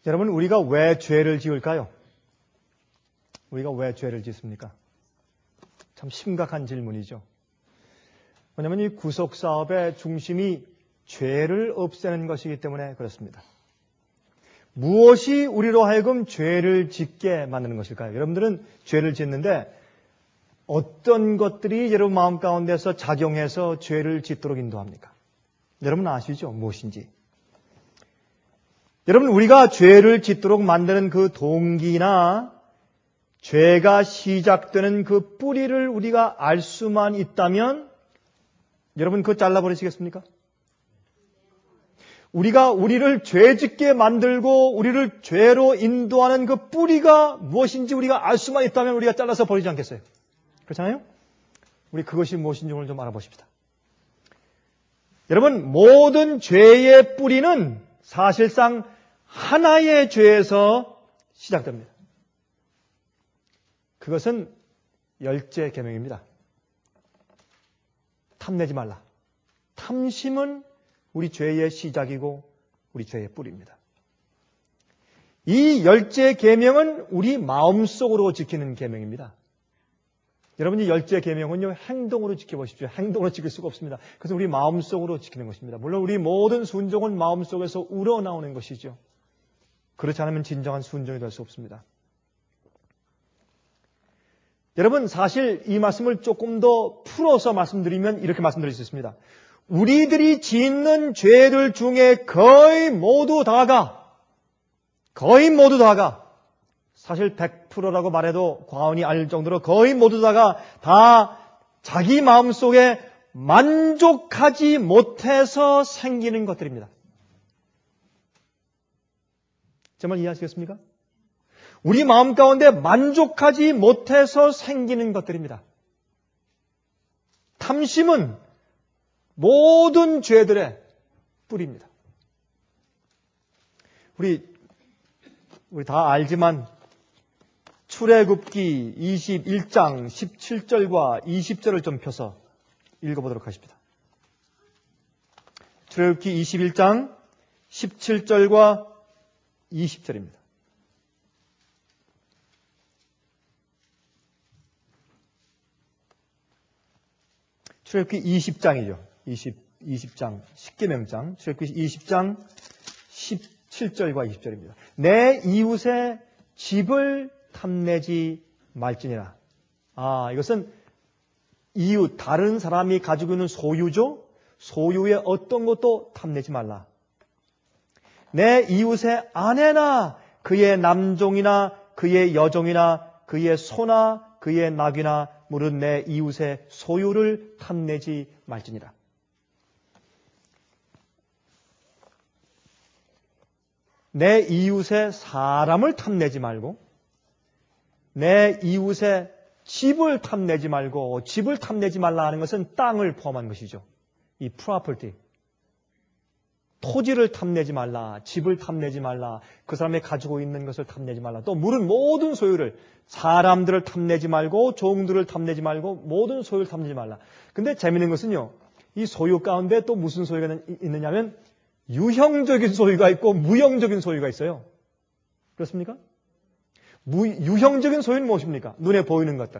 여러분, 우리가 왜 죄를 지을까요? 우리가 왜 죄를 짓습니까? 참 심각한 질문이죠. 왜냐하면 이 구속사업의 중심이 죄를 없애는 것이기 때문에 그렇습니다. 무엇이 우리로 하여금 죄를 짓게 만드는 것일까요? 여러분들은 죄를 짓는데 어떤 것들이 여러분 마음 가운데서 작용해서 죄를 짓도록 인도합니까? 여러분 아시죠? 무엇인지. 여러분, 우리가 죄를 짓도록 만드는 그 동기나 죄가 시작되는 그 뿌리를 우리가 알 수만 있다면 여러분 그거 잘라버리시겠습니까? 우리가 우리를 죄짓게 만들고 우리를 죄로 인도하는 그 뿌리가 무엇인지 우리가 알 수만 있다면 우리가 잘라서 버리지 않겠어요? 그렇잖아요? 우리 그것이 무엇인지 오늘 좀 알아봅시다. 여러분, 모든 죄의 뿌리는 사실상 하나의 죄에서 시작됩니다. 그것은 열째 계명입니다. 탐내지 말라. 탐심은 우리 죄의 시작이고 우리 죄의 뿌리입니다. 이 열째 계명은 우리 마음속으로 지키는 계명입니다. 여러분, 이 열째 계명은요, 행동으로 지켜보십시오. 행동으로 지킬 수가 없습니다. 그래서 우리 마음속으로 지키는 것입니다. 물론 우리 모든 순종은 마음속에서 우러나오는 것이죠. 그렇지 않으면 진정한 순종이 될 수 없습니다. 여러분, 사실 이 말씀을 조금 더 풀어서 말씀드리면 이렇게 말씀드릴 수 있습니다. 우리들이 짓는 죄들 중에 거의 모두 다가 사실 100%라고 말해도 과언이 아닐 정도로 거의 모두 다가 다 자기 마음속에 만족하지 못해서 생기는 것들입니다. 정말 이해하시겠습니까? 우리 마음 가운데 만족하지 못해서 생기는 것들입니다. 탐심은 모든 죄들의 뿌리입니다. 우리 다 알지만 출애굽기 21장 17절과 20절을 좀 펴서 읽어보도록 하십니다. 출애굽기 21장 17절과 20절입니다. 출애굽기 20장이죠. 20장, 10계명장, 출애굽기 20장 17절과 20절입니다. 내 이웃의 집을 탐내지 말지니라. 이것은 이웃, 다른 사람이 가지고 있는 소유죠. 소유의 어떤 것도 탐내지 말라. 내 이웃의 아내나 그의 남종이나 그의 여종이나 그의 소나 그의 낙이나 물은 내 이웃의 소유를 탐내지 말지니라. 내 이웃의 사람을 탐내지 말고 내 이웃의 집을 탐내지 말고, 집을 탐내지 말라 하는 것은 땅을 포함한 것이죠. 이 property. 토지를 탐내지 말라, 집을 탐내지 말라, 그 사람이 가지고 있는 것을 탐내지 말라. 또 물은 모든 소유를, 사람들을 탐내지 말고 종들을 탐내지 말고 모든 소유를 탐내지 말라. 근데 재미있는 것은요, 이 소유 가운데 또 무슨 소유가 있느냐면 유형적인 소유가 있고 무형적인 소유가 있어요. 그렇습니까? 유형적인 소유는 무엇입니까? 눈에 보이는 것들.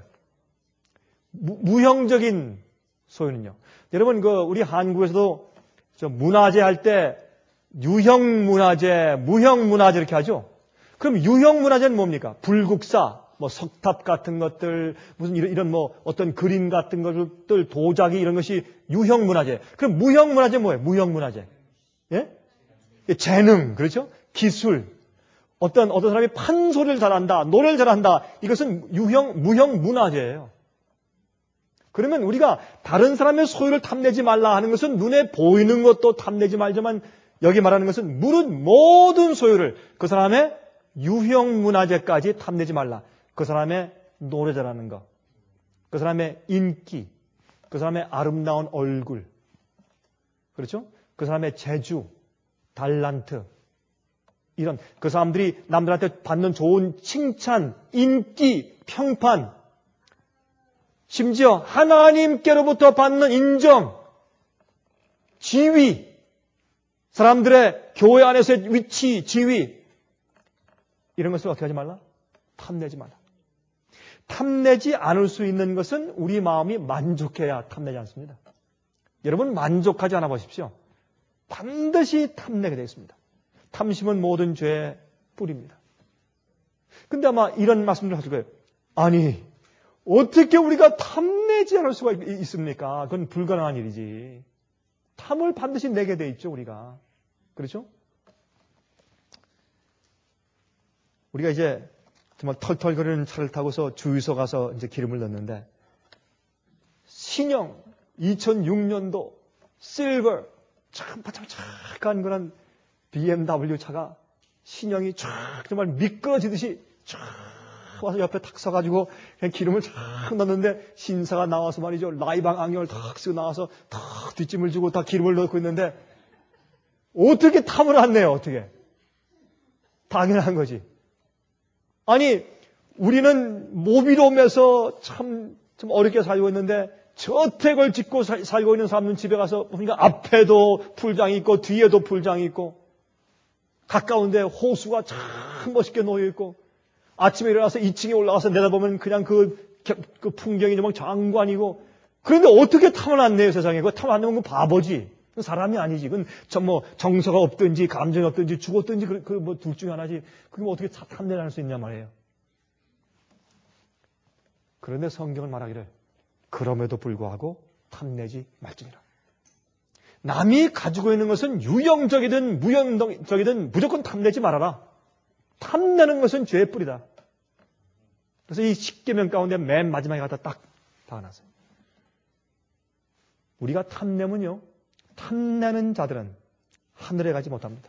무형적인 소유는요. 여러분, 우리 한국에서도 문화재 할 때 유형문화재, 무형문화재 이렇게 하죠? 그럼 유형문화재는 뭡니까? 불국사, 석탑 같은 것들, 무슨 이런 어떤 그림 같은 것들, 도자기 이런 것이 유형문화재. 그럼 무형문화재 뭐예요? 무형문화재. 예? 재능, 그렇죠? 기술. 어떤 사람이 판소리를 잘한다, 노래를 잘한다. 이것은 무형 문화재예요. 그러면 우리가 다른 사람의 소유를 탐내지 말라 하는 것은 눈에 보이는 것도 탐내지 말지만 여기 말하는 것은 물은 모든 소유를 그 사람의 유형 문화재까지 탐내지 말라. 그 사람의 노래 잘하는 것, 그 사람의 인기, 그 사람의 아름다운 얼굴, 그렇죠? 그 사람의 재주, 달란트, 이런 그 사람들이 남들한테 받는 좋은 칭찬, 인기, 평판, 심지어 하나님께로부터 받는 인정, 지위, 사람들의 교회 안에서의 위치, 지위, 이런 것을 어떻게 하지 말라? 탐내지 말라. 탐내지 않을 수 있는 것은 우리 마음이 만족해야 탐내지 않습니다. 여러분 만족하지 않아 보십시오. 반드시 탐내게 되어 있습니다. 탐심은 모든 죄의 뿌리입니다. 근데 아마 이런 말씀을 하실 거예요. 아니, 어떻게 우리가 탐내지 않을 수가 있습니까? 그건 불가능한 일이지. 탐을 반드시 내게 돼 있죠, 우리가. 그렇죠? 우리가 이제 정말 털털거리는 차를 타고서 주유소 가서 이제 기름을 넣는데, 신형 2006년도 실버 참 바짝바짝한 그런 BMW 차가 신형이 쫙 정말 미끄러지듯이 쫙 와서 옆에 탁 서가지고 그냥 기름을 쫙 넣는데 신사가 나와서 말이죠. 라이방 안경을 탁 쓰고 나와서 탁 뒷짐을 주고 다 기름을 넣고 있는데 어떻게 탐을 안 내요? 어떻게? 당연한 거지. 아니 우리는 모빌홈에서 참 어렵게 살고 있는데 저택을 짓고 살고 있는 사람은 집에 가서 보니까 앞에도 풀장이 있고 뒤에도 풀장이 있고 가까운데 호수가 참 멋있게 놓여 있고 아침에 일어나서 2층에 올라가서 내다보면 그냥 그 풍경이 정말 장관이고 그런데 어떻게 탐을 안 내요 세상에. 그거 탐 안 내면 그건 바보지. 그건 사람이 아니지. 그건 뭐 정서가 없든지 감정이 없든지 죽었든지 그 뭐 둘 중에 하나지. 그게 뭐 어떻게 탐내할 수 있냐 말이에요. 그런데 성경은 말하기를 그럼에도 불구하고 탐내지 말지니라. 남이 가지고 있는 것은 유형적이든 무형적이든 무조건 탐내지 말아라. 탐내는 것은 죄의 뿌리다. 그래서 이 10계명 가운데 맨 마지막에 갖다 딱 박아놨어요. 우리가 탐내면요. 탐내는 자들은 하늘에 가지 못합니다.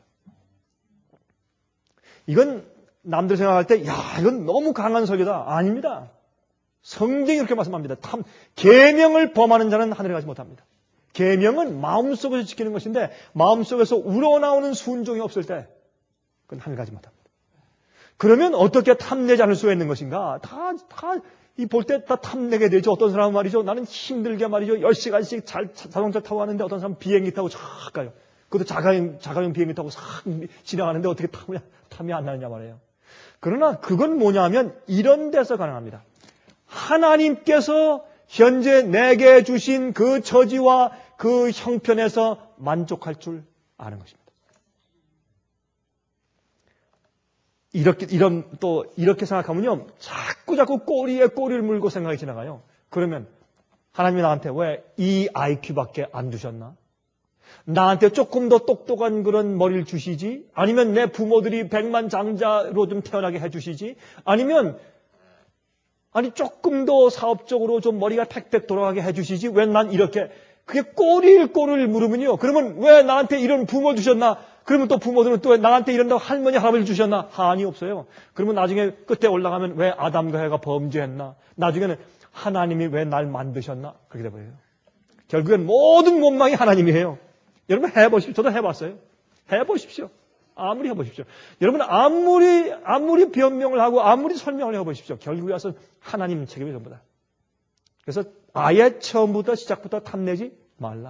이건 남들 생각할 때 야 이건 너무 강한 설교다. 아닙니다. 성경이 그렇게 말씀합니다. 계명을 범하는 자는 하늘에 가지 못합니다. 계명은 마음속에서 지키는 것인데 마음속에서 우러나오는 순종이 없을 때 그건 하늘 가지 못합니다. 그러면 어떻게 탐내지 않을 수가 있는 것인가? 볼 때 다 탐내게 되죠. 어떤 사람은 말이죠. 나는 힘들게 말이죠. 10시간씩 자동차 타고 가는데 어떤 사람은 비행기 타고 쫙 가요. 그것도 자가용 비행기 타고 싹 지나가는데 어떻게 탐이 안 나느냐 말이에요. 그러나 그건 뭐냐 하면 이런 데서 가능합니다. 하나님께서 현재 내게 주신 그 처지와 그 형편에서 만족할 줄 아는 것입니다. 이렇게 생각하면요. 자꾸 꼬리에 꼬리를 물고 생각이 지나가요. 그러면 하나님이 나한테 왜 이 IQ밖에 안 주셨나? 나한테 조금 더 똑똑한 그런 머리를 주시지? 아니면 내 부모들이 백만장자로 좀 태어나게 해주시지? 아니 조금 더 사업적으로 좀 머리가 팩팩 돌아가게 해주시지? 왜 난 이렇게 그게 꼬리를 물으면요. 그러면 왜 나한테 이런 부모 주셨나? 그러면 또 부모들은 또 왜 나한테 이런다고 할머니 할아버지 주셨나? 한이 없어요. 그러면 나중에 끝에 올라가면 왜 아담과 해가 범죄했나? 나중에는 하나님이 왜 날 만드셨나? 그렇게 돼버려요. 결국엔 모든 원망이 하나님이에요. 여러분 해보십시오. 저도 해봤어요. 해보십시오. 아무리 해보십시오. 여러분 아무리 변명을 하고 아무리 설명을 해보십시오. 결국에 와서 하나님 책임이 전부 다. 그래서 아예 처음부터 시작부터 탐내지 말라.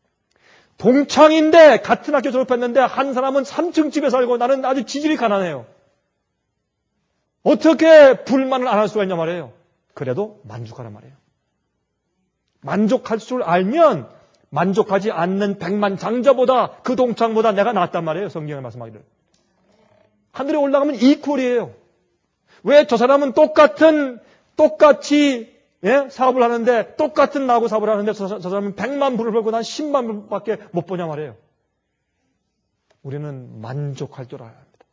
동창인데 같은 학교 졸업했는데 한 사람은 3층 집에 살고 나는 아주 지질이 가난해요. 어떻게 불만을 안 할 수가 있냐 말이에요. 그래도 만족하란 말이에요. 만족할 줄 알면 만족하지 않는 백만장자보다 그 동창보다 내가 낫단 말이에요. 성경에 말씀하기를. 하늘에 올라가면 이퀄이에요. 왜 저 사람은 똑같이 사업을 하는데 똑같은 나하고 사업을 하는데 저 사람은 100만 불을 벌고 난 10만 불밖에 못 보냐 말이에요. 우리는 만족할 줄 알아야 합니다.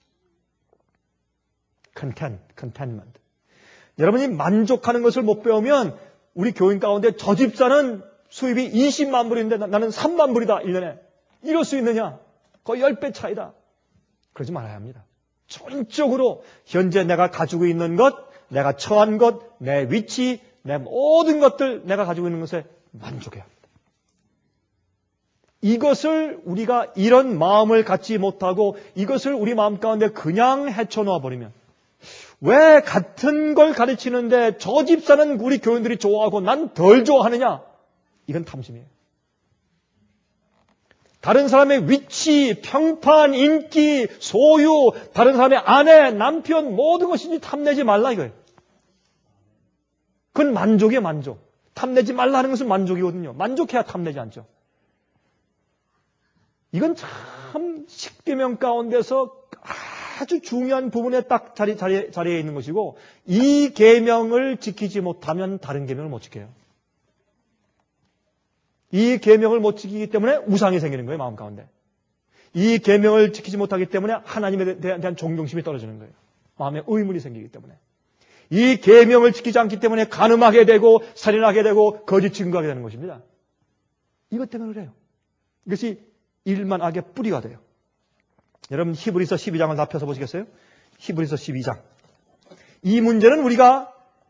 contentment. 여러분이 만족하는 것을 못 배우면 우리 교인 가운데 저 집사는 수입이 20만 불인데 나는 3만 불이다 1년에. 이럴 수 있느냐? 거의 10배 차이다. 그러지 말아야 합니다. 전적으로 현재 내가 가지고 있는 것, 내가 처한 것, 내 위치, 내 모든 것들 내가 가지고 있는 것에 만족해야 합니다. 이것을 우리가 이런 마음을 갖지 못하고 이것을 우리 마음 가운데 그냥 헤쳐놓아 버리면 왜 같은 걸 가르치는데 저 집사는 우리 교인들이 좋아하고 난 덜 좋아하느냐? 이건 탐심이에요. 다른 사람의 위치, 평판, 인기, 소유, 다른 사람의 아내, 남편, 모든 것인지 탐내지 말라 이거예요. 그건 만족이에요, 만족. 탐내지 말라 하는 것은 만족이거든요. 만족해야 탐내지 않죠. 이건 참 십계명 가운데서 아주 중요한 부분에 딱 자리에 있는 것이고, 이 계명을 지키지 못하면 다른 계명을 못 지켜요. 이 계명을 못 지키기 때문에 우상이 생기는 거예요, 마음 가운데. 이 계명을 지키지 못하기 때문에 하나님에 대한 존경심이 떨어지는 거예요. 마음에 의문이 생기기 때문에. 이 계명을 지키지 않기 때문에 간음하게 되고 살인하게 되고 거짓 증거하게 되는 것입니다. 이것 때문에 그래요. 이것이 일만 악의 뿌리가 돼요. 여러분 히브리서 12장을 다 펴서 보시겠어요? 히브리서 12장. 이 문제는 우리가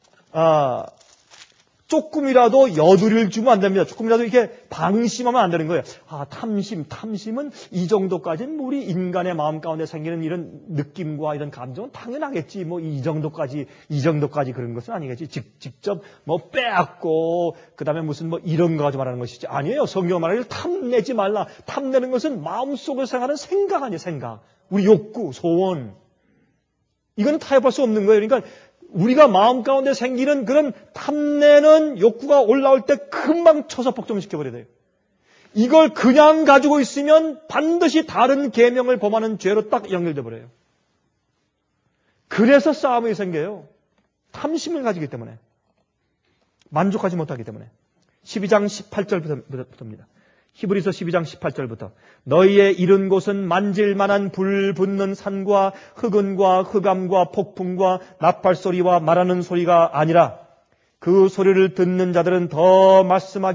조금이라도 여두리를 주면 안 됩니다. 조금이라도 이렇게 방심하면 안 되는 거예요. 탐심은 이 정도까지는 우리 인간의 마음 가운데 생기는 이런 느낌과 이런 감정은 당연하겠지. 뭐 이 정도까지 그런 것은 아니겠지. 직접 뭐 빼앗고 그다음에 무슨 뭐 이런 거 가지고 말하는 것이지. 아니에요. 성경 말하기를 탐내지 말라. 탐내는 것은 마음속에서 생각하는 생각 아니에요. 생각. 우리 욕구, 소원. 이건 타협할 수 없는 거예요. 그러니까 우리가 마음 가운데 생기는 그런 탐내는 욕구가 올라올 때 금방 쳐서 복종시켜버려야 돼요. 이걸 그냥 가지고 있으면 반드시 다른 계명을 범하는 죄로 딱 연결돼 버려요. 그래서 싸움이 생겨요. 탐심을 가지기 때문에. 만족하지 못하기 때문에. 12장 18절부터입니다. 히브리서 12장 18절부터 너희의 이른 곳은 만질만한 불 붙는 산과 흑은과 흑암과 폭풍과 나팔소리와 말하는 소리가 아니라 그 소리를 듣는 자들은 더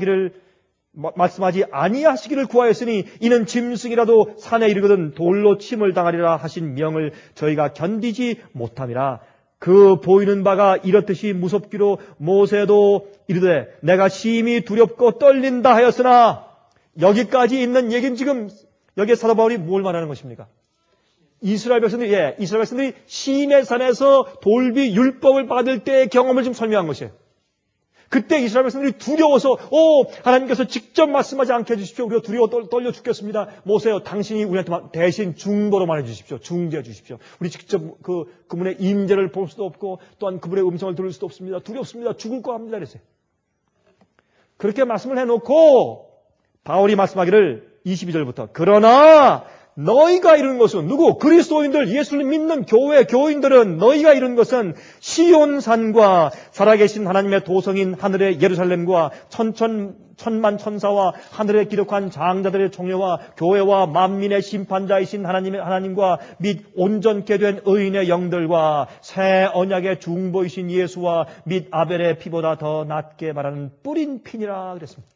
말씀하지 아니하시기를 구하였으니 이는 짐승이라도 산에 이르거든 돌로 침을 당하리라 하신 명을 저희가 견디지 못함이라. 그 보이는 바가 이렇듯이 무섭기로 모세도 이르되 내가 심히 두렵고 떨린다 하였으나 여기까지 있는 얘기는 지금 여기에 사도 바울이 뭘 말하는 것입니까? 이스라엘 백성들이 시내산에서 돌비 율법을 받을 때의 경험을 지금 설명한 것이에요. 그때 이스라엘 백성들이 두려워서 하나님께서 직접 말씀하지 않게 해주십시오. 우리가 두려워 떨려 죽겠습니다. 모세요, 당신이 우리한테 대신 중보로 말해주십시오. 중재해 주십시오. 우리 직접 그분의 임재를 볼 수도 없고 또한 그분의 음성을 들을 수도 없습니다. 두렵습니다. 죽을 거 합니다. 그랬어요. 그렇게 말씀을 해놓고 바울이 말씀하기를 22절부터 그러나 너희가 이루는 것은 누구? 그리스도인들, 예수를 믿는 교인들은 너희가 이루는 것은 시온산과 살아계신 하나님의 도성인 하늘의 예루살렘과 천만 천사와 하늘에 기록한 장자들의 총회와 교회와 만민의 심판자이신 하나님과 및 온전케 된 의인의 영들과 새 언약의 중보이신 예수와 및 아벨의 피보다 더 낫게 말하는 뿌린 피니라 그랬습니다.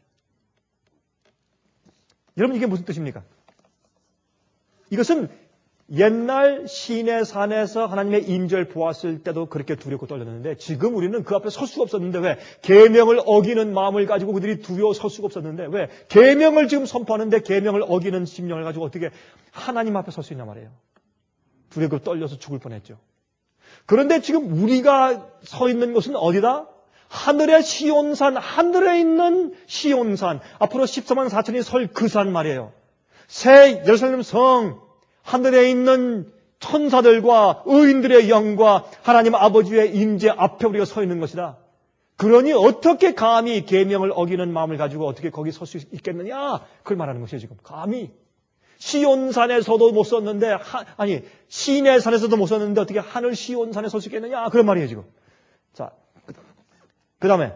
여러분 이게 무슨 뜻입니까? 이것은 옛날 시내산에서 하나님의 임재를 보았을 때도 그렇게 두렵고 떨렸는데 지금 우리는 그 앞에 설 수가 없었는데 왜? 계명을 어기는 마음을 가지고 그들이 두려워 설 수가 없었는데 왜? 계명을 지금 선포하는데 계명을 어기는 심령을 가지고 어떻게 하나님 앞에 설 수 있냐 말이에요. 두렵고 떨려서 죽을 뻔했죠. 그런데 지금 우리가 서 있는 곳은 어디다? 하늘의 시온산, 하늘에 있는 시온산, 앞으로 14만 4천이 설 그 산 말이에요. 새 예루살렘 성, 하늘에 있는 천사들과 의인들의 영과 하나님 아버지의 임재 앞에 우리가 서 있는 것이다. 그러니 어떻게 감히 계명을 어기는 마음을 가지고 어떻게 거기 설 수 있겠느냐? 그걸 말하는 것이에요 지금. 감히. 시온산에서도 못 섰는데, 시내산에서도 못 섰는데 어떻게 하늘 시온산에 설 수 있겠느냐? 그런 말이에요 지금. 자, 그 다음에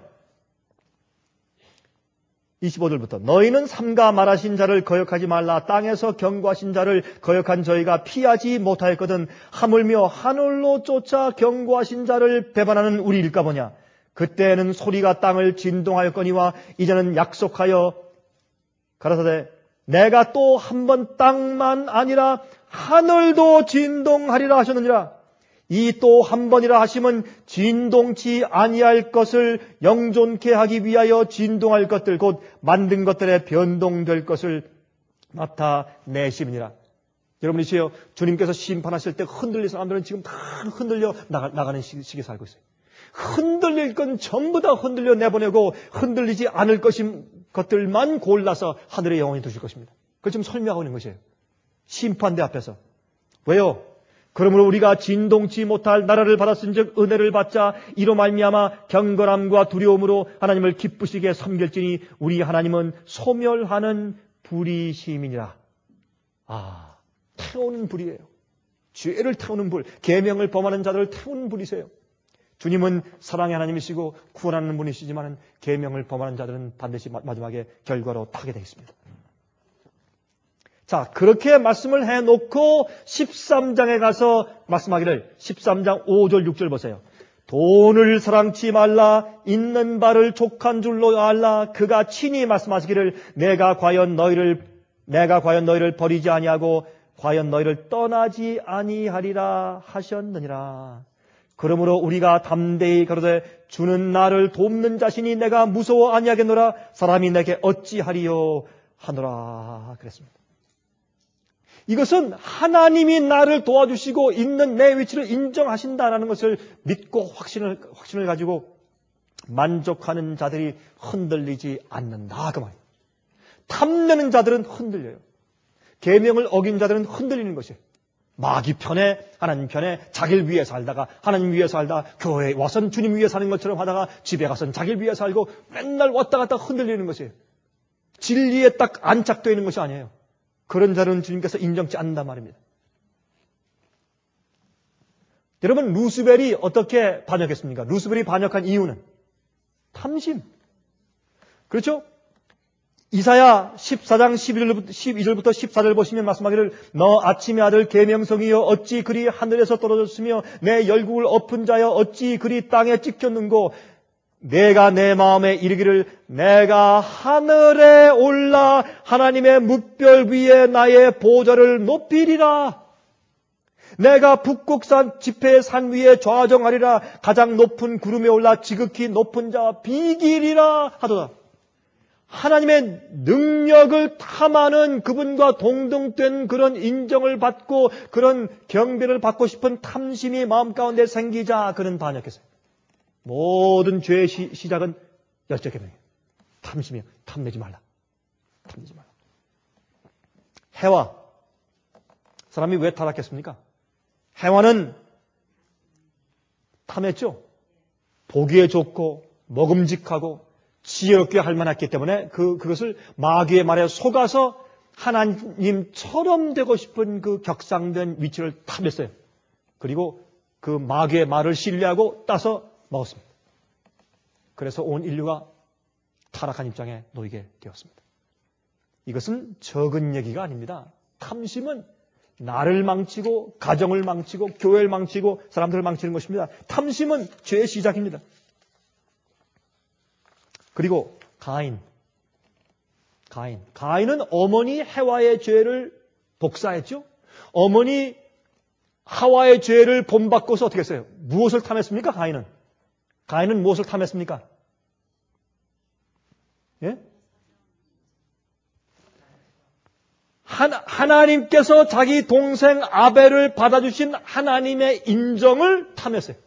25절부터 너희는 삼가 말하신 자를 거역하지 말라. 땅에서 경고하신 자를 거역한 저희가 피하지 못하였거든 하물며 하늘로 쫓아 경고하신 자를 배반하는 우리일까 보냐. 그때는 소리가 땅을 진동하였거니와 이제는 약속하여 가라사대 내가 또 한 번 땅만 아니라 하늘도 진동하리라 하셨느니라. 이 또 한 번이라 하심은 진동치 아니할 것을 영존케 하기 위하여 진동할 것들 곧 만든 것들에 변동될 것을 나타내심이니라. 여러분이시여 주님께서 심판하실 때 흔들릴 사람들은 지금 다 흔들려 나가는 시기에 살고 있어요. 흔들릴 건 전부 다 흔들려 내보내고 흔들리지 않을 것들만 골라서 하늘의 영원히 두실 것입니다. 그걸 지금 설명하고 있는 것이에요. 심판대 앞에서. 왜요? 그러므로 우리가 진동치 못할 나라를 받았은즉 은혜를 받자. 이로 말미암아 경건함과 두려움으로 하나님을 기쁘시게 섬길지니 우리 하나님은 소멸하는 불이심이니라. 태우는 불이에요. 죄를 태우는 불, 계명을 범하는 자들을 태우는 불이세요. 주님은 사랑의 하나님이시고 구원하는 분이시지만 계명을 범하는 자들은 반드시 마지막에 결과로 타게 되어 있습니다. 자, 그렇게 말씀을 해놓고 13장에 가서 말씀하기를 13장 5절 6절 보세요. 돈을 사랑치 말라. 있는 바를 족한 줄로 알라. 그가 친히 말씀하시기를 내가 과연 너희를 버리지 아니하고 과연 너희를 떠나지 아니하리라 하셨느니라. 그러므로 우리가 담대히 가로되 주는 나를 돕는 자신이 내가 무서워 아니하겠노라. 사람이 내게 어찌하리요 하노라 그랬습니다. 이것은 하나님이 나를 도와주시고 있는 내 위치를 인정하신다라는 것을 믿고 확신을 가지고 만족하는 자들이 흔들리지 않는다 그 말이에요. 탐내는 자들은 흔들려요. 계명을 어긴 자들은 흔들리는 것이에요. 마귀 편에 하나님 편에 자기를 위해 살다가 하나님 위해 살다 교회에 와서는 주님 위해 사는 것처럼 하다가 집에 가서는 자기를 위해 살고 맨날 왔다 갔다 흔들리는 것이에요. 진리에 딱 안착되어 있는 것이 아니에요. 그런 자는 주님께서 인정치 않는단 말입니다. 여러분 루스벨이 어떻게 반역했습니까? 루스벨이 반역한 이유는 탐심. 그렇죠? 이사야 14장 12절부터 14절 보시면 말씀하기를 너 아침의 아들 계명성이여 어찌 그리 하늘에서 떨어졌으며 내 열국을 엎은 자여 어찌 그리 땅에 찍혔는고 내가 내 마음에 이르기를 내가 하늘에 올라 하나님의 뭇별 위에 나의 보좌를 높이리라. 내가 북극산 지폐의 산 위에 좌정하리라. 가장 높은 구름에 올라 지극히 높은 자와 비기리라 하도다. 하나님의 능력을 탐하는 그분과 동등된 그런 인정을 받고 그런 경배를 받고 싶은 탐심이 마음 가운데 생기자 그는 반역했어요. 모든 죄의 시작은 열째 계명이에요. 탐심이에요. 탐내지 말라. 탐내지 말라. 해와 사람이 왜 타락했습니까? 해와는 탐했죠. 보기에 좋고 먹음직하고 지혜롭게 할 만했기 때문에 그것을 마귀의 말에 속아서 하나님처럼 되고 싶은 그 격상된 위치를 탐했어요. 그리고 그 마귀의 말을 신뢰하고 따서 먹었습니다. 그래서 온 인류가 타락한 입장에 놓이게 되었습니다. 이것은 적은 얘기가 아닙니다. 탐심은 나를 망치고 가정을 망치고 교회를 망치고 사람들을 망치는 것입니다. 탐심은 죄의 시작입니다. 그리고 가인은 어머니 해와의 죄를 복사했죠. 어머니 하와의 죄를 본받고서 어떻게 했어요? 무엇을 탐했습니까? 가인은 무엇을 탐했습니까? 예? 하나님께서 자기 동생 아벨을 받아주신 하나님의 인정을 탐했어요.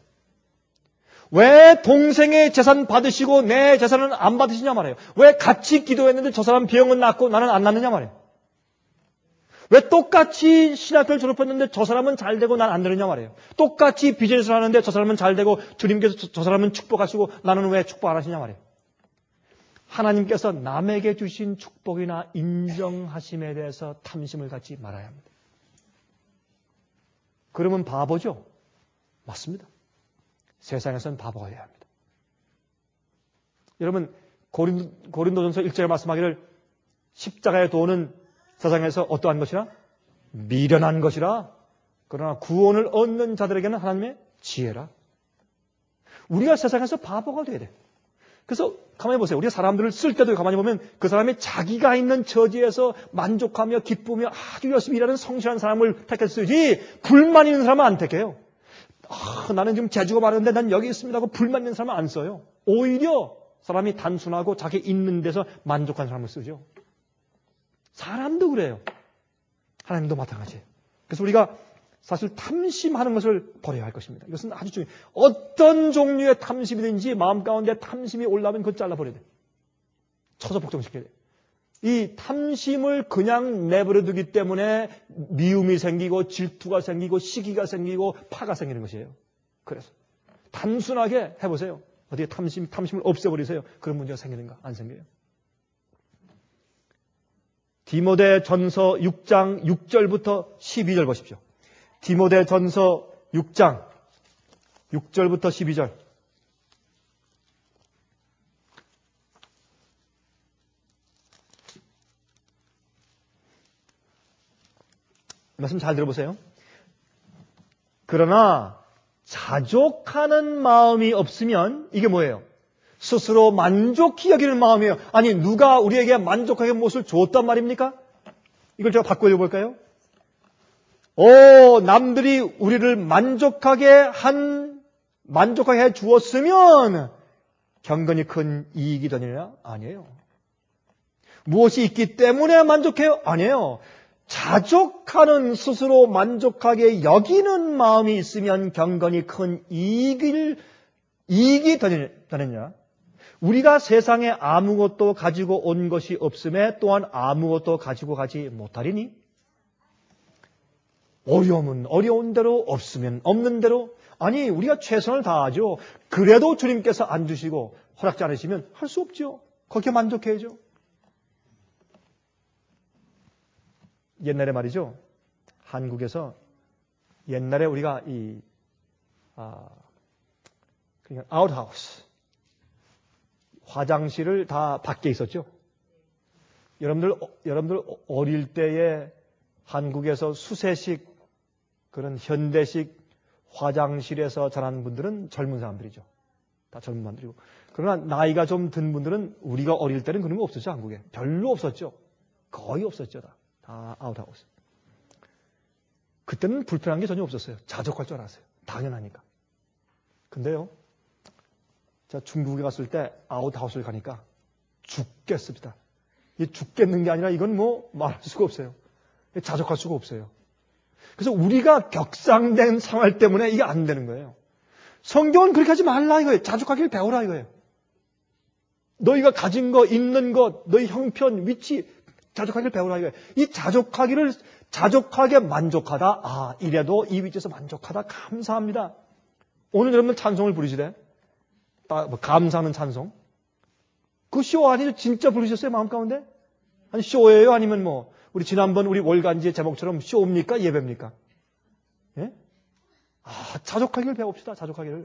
왜 동생의 재산 받으시고 내 재산은 안 받으시냐 말이에요. 왜 같이 기도했는데 저 사람 병은 낫고 나는 안 낫느냐 말이에요. 왜 똑같이 신학교를 졸업했는데 저 사람은 잘 되고 난 안 되느냐 말이에요. 똑같이 비즈니스를 하는데 저 사람은 잘 되고 주님께서 저 사람은 축복하시고 나는 왜 축복 안 하시냐 말이에요. 하나님께서 남에게 주신 축복이나 인정하심에 대해서 탐심을 갖지 말아야 합니다. 그러면 바보죠? 맞습니다. 세상에서는 바보가 되어야 합니다. 여러분 고린도전서 1절에 말씀하기를 십자가의 도는 세상에서 어떠한 것이라? 미련한 것이라. 그러나 구원을 얻는 자들에게는 하나님의 지혜라. 우리가 세상에서 바보가 되어야 돼요. 그래서 가만히 보세요. 우리가 사람들을 쓸 때도 가만히 보면 그 사람이 자기가 있는 처지에서 만족하며 기쁘며 아주 열심히 일하는 성실한 사람을 택해서 쓰지 불만 있는 사람은 안 택해요. 나는 지금 재주가 많은데 난 여기 있습니다 하고 불만 있는 사람은 안 써요. 오히려 사람이 단순하고 자기 있는 데서 만족한 사람을 쓰죠. 사람도 그래요. 하나님도 마찬가지예요. 그래서 우리가 사실 탐심하는 것을 버려야 할 것입니다. 이것은 아주 중요해요. 어떤 종류의 탐심이든지 마음 가운데 탐심이 올라오면 그걸 잘라버려야 돼요. 쳐서 복종시켜야 돼요. 이 탐심을 그냥 내버려 두기 때문에 미움이 생기고 질투가 생기고 시기가 생기고 파가 생기는 것이에요. 그래서 단순하게 해보세요. 어디에 탐심을 없애버리세요. 그런 문제가 생기는가? 안 생겨요. 디모데전서 6장 6절부터 12절 보십시오. 디모데전서 6장 6절부터 12절. 말씀 잘 들어보세요. 그러나 자족하는 마음이 없으면 이게 뭐예요? 스스로 만족히 여기는 마음이에요. 아니 누가 우리에게 만족하게 무엇을 줬단 말입니까? 이걸 제가 바꿔 읽어볼까요? 남들이 우리를 만족하게 해 주었으면 경건이 큰 이익이 되느냐? 아니에요. 무엇이 있기 때문에 만족해요? 아니에요. 자족하는 스스로 만족하게 여기는 마음이 있으면 경건이 큰 이익이 되느냐? 우리가 세상에 아무것도 가지고 온 것이 없음에 또한 아무것도 가지고 가지 못하리니 어려움은 어려운 대로 없으면 없는 대로 아니 우리가 최선을 다하죠. 그래도 주님께서 안 주시고 허락지 않으시면 할 수 없죠. 거기에 만족해야죠. 옛날에 말이죠. 한국에서 옛날에 우리가 그냥 아웃하우스 화장실을 다 밖에 있었죠. 여러분들 어릴 때에 한국에서 수세식 그런 현대식 화장실에서 자란 분들은 젊은 사람들이죠. 다 젊은 사람들이고. 그러나 나이가 좀 든 분들은 우리가 어릴 때는 그런 거 없었죠. 한국에. 별로 없었죠. 거의 없었죠. 다 아웃하우스. 그때는 불편한 게 전혀 없었어요. 자족할 줄 알았어요. 당연하니까. 근데요. 제가 중국에 갔을 때 아웃하우스를 가니까 죽겠습니다. 이 죽겠는 게 아니라 이건 뭐 말할 수가 없어요. 자족할 수가 없어요. 그래서 우리가 격상된 생활 때문에 이게 안 되는 거예요. 성경은 그렇게 하지 말라 이거예요. 자족하기를 배우라 이거예요. 너희가 가진 거, 있는 것, 너희 형편, 위치 자족하기를 배우라 이거예요. 이 자족하게 만족하다. 이래도 이 위치에서 만족하다. 감사합니다. 오늘 여러분 찬송을 부르시대. 감사하는 찬송. 그 쇼 아니죠? 진짜 부르셨어요? 마음 가운데? 아니 쇼예요? 아니면 우리 지난번 우리 월간지의 제목처럼 쇼입니까? 예배입니까? 예? 자족하기를 배웁시다. 자족하기를.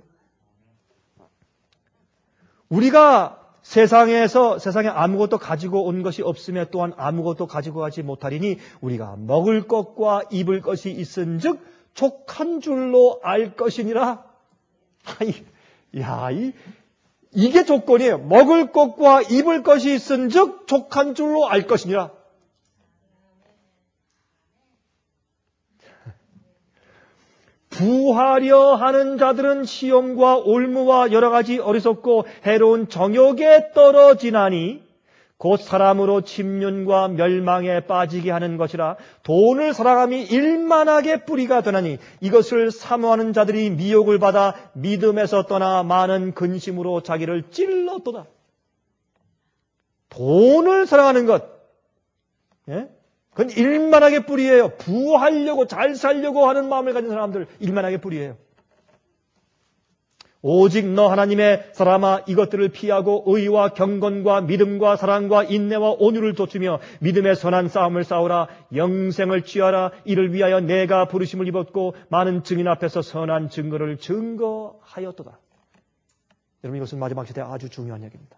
우리가 세상에 아무것도 가지고 온 것이 없음에 또한 아무것도 가지고 가지 못하리니 우리가 먹을 것과 입을 것이 있은즉 족한 줄로 알 것이니라. 이게 조건이에요. 먹을 것과 입을 것이 있은즉 족한 줄로 알 것이니라. 부하려 하는 자들은 시험과 올무와 여러 가지 어리석고 해로운 정욕에 떨어지나니 곧 사람으로 침륜과 멸망에 빠지게 하는 것이라. 돈을 사랑함이 일만하게 뿌리가 되나니 이것을 사모하는 자들이 미혹을 받아 믿음에서 떠나 많은 근심으로 자기를 찔렀도다. 돈을 사랑하는 것, 그건 일만하게 뿌리예요. 부하려고 잘 살려고 하는 마음을 가진 사람들 일만하게 뿌리예요. 오직 너 하나님의 사람아 이것들을 피하고 의와 경건과 믿음과 사랑과 인내와 온유를 좇으며 믿음의 선한 싸움을 싸우라. 영생을 취하라. 이를 위하여 내가 부르심을 입었고 많은 증인 앞에서 선한 증거를 증거하였도다. 여러분 이것은 마지막 시대에 아주 중요한 얘기입니다.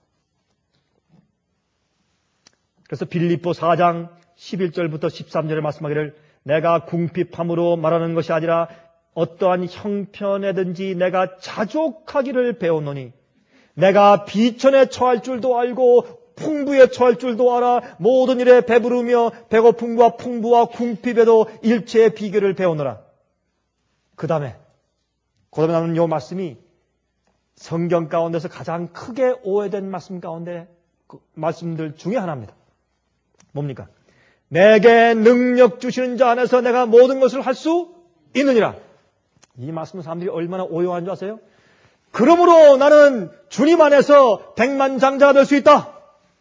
그래서 빌립보 4장 11절부터 13절에 말씀하기를 내가 궁핍함으로 말하는 것이 아니라 어떠한 형편에든지 내가 자족하기를 배웠노니 내가 비천에 처할 줄도 알고 풍부에 처할 줄도 알아. 모든 일에 배부르며 배고픔과 풍부와 궁핍에도 일체의 비결을 배우노라. 그 다음에 나오는 이 말씀이 성경 가운데서 가장 크게 오해된 말씀 가운데 그 말씀들 중에 하나입니다. 뭡니까? 내게 능력 주시는 자 안에서 내가 모든 것을 할 수 있느니라. 이 말씀은 사람들이 얼마나 오해한 줄 아세요? 그러므로 나는 주님 안에서 백만장자가 될 수 있다.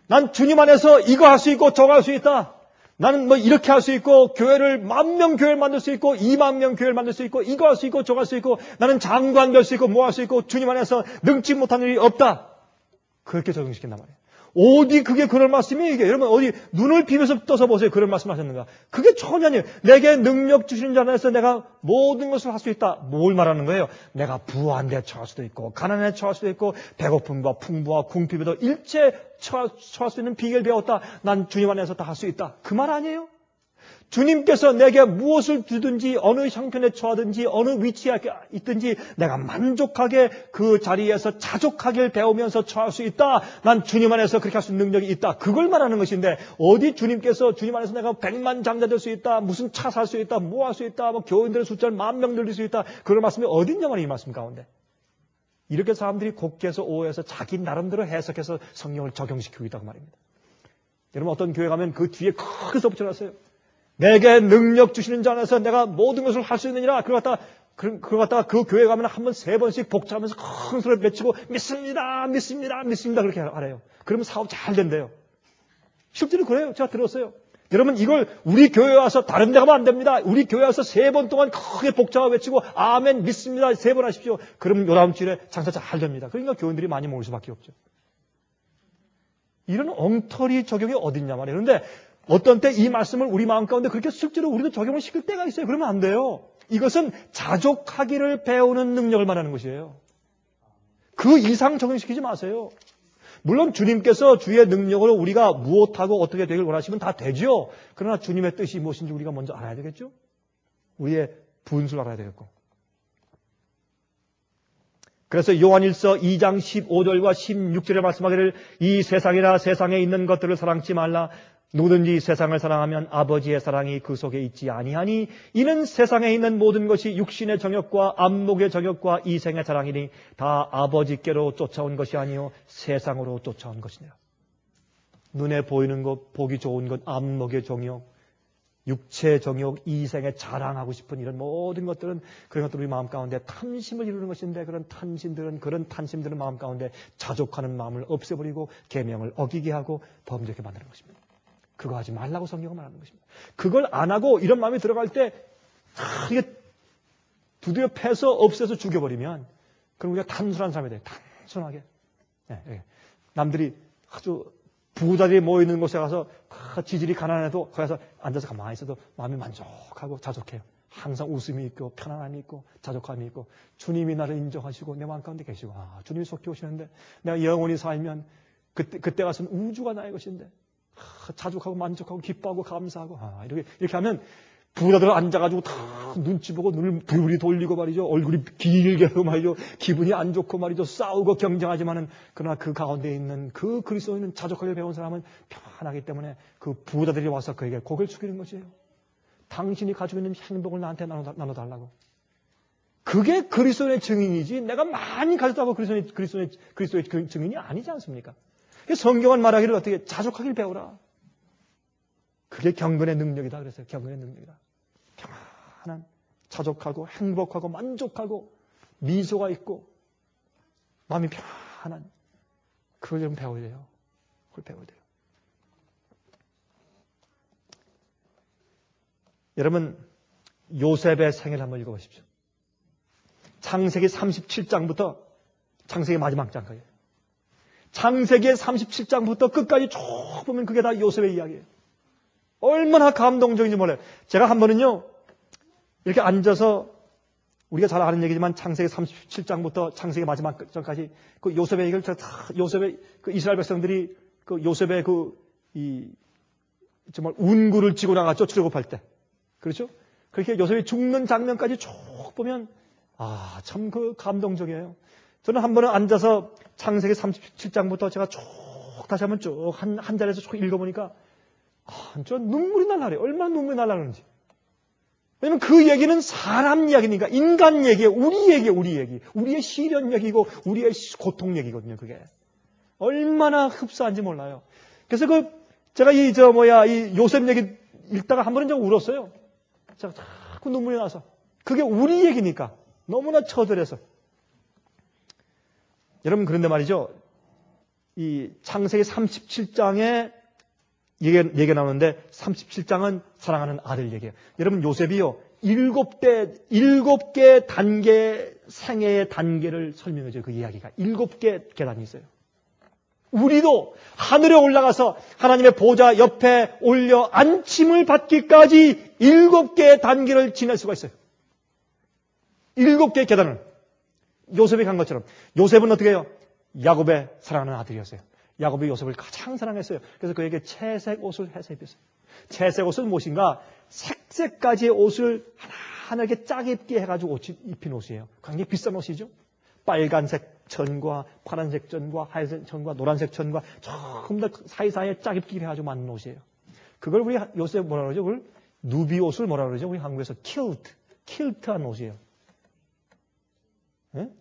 난 주님 안에서 이거 할 수 있고 저거 할 수 있다. 나는 뭐 이렇게 할 수 있고 교회를 10,000명 교회를 만들 수 있고 20,000명 교회를 만들 수 있고 이거 할 수 있고 저거 할 수 있고 나는 장관 될 수 있고 뭐 할 수 있고 주님 안에서 능치 못한 일이 없다. 그렇게 적용시킨단 말이에요. 어디 그게 그럴 말씀이 이게 여러분 어디 눈을 비벼서 떠서 보세요. 그럴 말씀 하셨는가? 그게 전혀 아니에요. 내게 능력 주시는 자 안에서 내가 모든 것을 할 수 있다. 뭘 말하는 거예요? 내가 부한데 처할 수도 있고 가난에 처할 수도 있고 배고픔과 풍부와 궁핍에도 일체 처할 수 있는 비결을 배웠다. 난 주님 안에서 다 할 수 있다. 그 말 아니에요? 주님께서 내게 무엇을 주든지 어느 형편에 처하든지 어느 위치에 있든지 내가 만족하게 그 자리에서 자족하길 배우면서 처할 수 있다. 난 주님 안에서 그렇게 할 수 있는 능력이 있다. 그걸 말하는 것인데 어디 주님께서 주님 안에서 내가 100만 장자 될 수 있다. 무슨 차 살 수 있다. 뭐 할 수 있다. 뭐 교인들의 숫자를 10,000명 늘릴 수 있다. 그런 말씀이 어디 있냐 말이에요. 이 말씀 가운데. 이렇게 사람들이 곡해서 오해해서 자기 나름대로 해석해서 성경을 적용시키고 있다고 말입니다. 여러분 어떤 교회 가면 그 뒤에 크게 붙여놨어요. 내게 능력 주시는 자 안에서 내가 모든 것을 할 수 있느니라. 그걸 갖다가 그 교회 가면 한 번 3번씩 복잡하면서 큰 소리를 외치고 믿습니다. 믿습니다. 믿습니다. 그렇게 하래요. 그러면 사업 잘 된대요. 실제로 그래요. 제가 들었어요. 여러분 이걸 우리 교회에 와서 다른 데 가면 안 됩니다. 우리 교회에 와서 3번 동안 크게 복잡하게 외치고 아멘 믿습니다. 3번 하십시오. 그러면 요다음 주에 장사 잘 됩니다. 그러니까 교인들이 많이 모일 수밖에 없죠. 이런 엉터리 적용이 어딨냐 말이에요. 그런데 어떤 때 이 말씀을 우리 마음 가운데 그렇게 실제로 우리도 적용을 시킬 때가 있어요. 그러면 안 돼요. 이것은 자족하기를 배우는 능력을 말하는 것이에요. 그 이상 적용시키지 마세요. 물론 주님께서 주의 능력으로 우리가 무엇하고 어떻게 되길 원하시면 다 되죠. 그러나 주님의 뜻이 무엇인지 우리가 먼저 알아야 되겠죠. 우리의 분수를 알아야 되겠고. 그래서 요한일서 2장 15절과 16절에 말씀하기를 이 세상이나 세상에 있는 것들을 사랑치 말라. 누구든지 세상을 사랑하면 아버지의 사랑이 그 속에 있지 아니하니 이는 세상에 있는 모든 것이 육신의 정욕과 안목의 정욕과 이생의 사랑이니 다 아버지께로 쫓아온 것이 아니요 세상으로 쫓아온 것이니라. 눈에 보이는 것, 보기 좋은 것, 안목의 정욕, 육체의 정욕, 이생에 자랑하고 싶은 이런 모든 것들은 그런 것들이 우리 마음 가운데 탐심을 이루는 것인데 그런 탐심들은 마음 가운데 자족하는 마음을 없애버리고 계명을 어기게 하고 범죄하게 만드는 것입니다. 그거 하지 말라고 성경은 말하는 것입니다. 그걸 안 하고 이런 마음이 들어갈 때 이게 두드려 패서 없애서 죽여버리면 그럼 우리가 단순한 사람이 돼요. 단순하게. 남들이 아주 부자들이 모이는 곳에 가서 지질이 가난해도 거기 가서 앉아서 가만히 있어도 마음이 만족하고 자족해요. 항상 웃음이 있고 편안함이 있고 자족함이 있고 주님이 나를 인정하시고 내 마음 가운데 계시고 주님이 속히 오시는데 내가 영원히 살면 그때 가서는 우주가 나의 것인데 자족하고 만족하고 기뻐하고 감사하고 이렇게 하면 부자들 앉아가지고 다 눈치 보고 눈을 부리 돌리고 말이죠. 얼굴이 길게 하고 말이죠. 기분이 안 좋고 말이죠. 싸우고 경쟁하지만은 그러나 그 가운데 있는 그 그리스도인은 자족하게 배운 사람은 평안하기 때문에 그 부자들이 와서 그에게 고개를 숙이는 것이에요. 당신이 가지고 있는 행복을 나한테 나눠달라고. 그게 그리스도의 증인이지 내가 많이 가졌다고 그리스도의 증인이 아니지 않습니까? 성경은 말하기를 어떻게 자족하길 배우라. 그게 경건의 능력이다 그랬어요. 경건의 능력이다. 평안한 자족하고 행복하고 만족하고 미소가 있고 마음이 평안한 그걸 좀 배워야 돼요. 그걸 배워야 돼요. 여러분 요셉의 생애를 한번 읽어보십시오. 창세기 37장부터 창세기 마지막 장까지 창세기 37장부터 끝까지 쭉 보면 그게 다 요셉의 이야기예요. 얼마나 감동적인지 몰라요. 제가 한 번은요, 이렇게 앉아서 우리가 잘 아는 얘기지만 창세기 37장부터 창세기 마지막 장까지 그 요셉의 얘기를 요셉의 그 이스라엘 백성들이 그 요셉의 정말 운구를 지고 나갔죠. 출애굽할 때. 그렇죠? 그렇게 요셉이 죽는 장면까지 쭉 보면 참 그 감동적이에요. 저는 한 번은 앉아서 창세기 37장부터 제가 쭉 다시 한번 쭉 한 자리에서 쭉 읽어보니까 저 눈물이 날라요. 얼마나 눈물이 날라는지. 왜냐면 그 얘기는 사람 이야기니까 인간 얘기예요. 우리 얘기. 우리의 시련 얘기고 우리의 고통 얘기거든요. 그게 얼마나 흡사한지 몰라요. 그래서 제가 이 요셉 얘기 읽다가 한 번은 좀 울었어요. 제가 자꾸 눈물이 나서 그게 우리 얘기니까 너무나 처절해서. 여러분 그런데 말이죠. 이 창세기 37장에 얘기가 나오는데 37장은 사랑하는 아들 얘기예요. 여러분 요셉이요. 7개 단계, 생애의 단계를 설명해줘요. 그 이야기가. 7개 계단이 있어요. 우리도 하늘에 올라가서 하나님의 보좌 옆에 올려 안침을 받기까지 7개의 단계를 지날 수가 있어요. 7개의 계단을. 요셉이 간 것처럼. 요셉은 어떻게 해요? 야곱의 사랑하는 아들이었어요. 야곱이 요셉을 가장 사랑했어요. 그래서 그에게 채색 옷을 해서 입혔어요. 채색 옷은 무엇인가? 색색까지의 옷을 하나하나 이렇게 짜게 입게 해가지고 입힌 옷이에요. 굉장히 비싼 옷이죠. 빨간색 천과 파란색 천과 하얀색 천과 노란색 천과 전부 다 사이사이에 짜게 입기를 해가지고 만든 옷이에요. 그걸 우리 요셉 뭐라 그러죠? 그걸 누비 옷을 뭐라 그러죠? 우리 한국에서 킬트한 옷이에요. 네?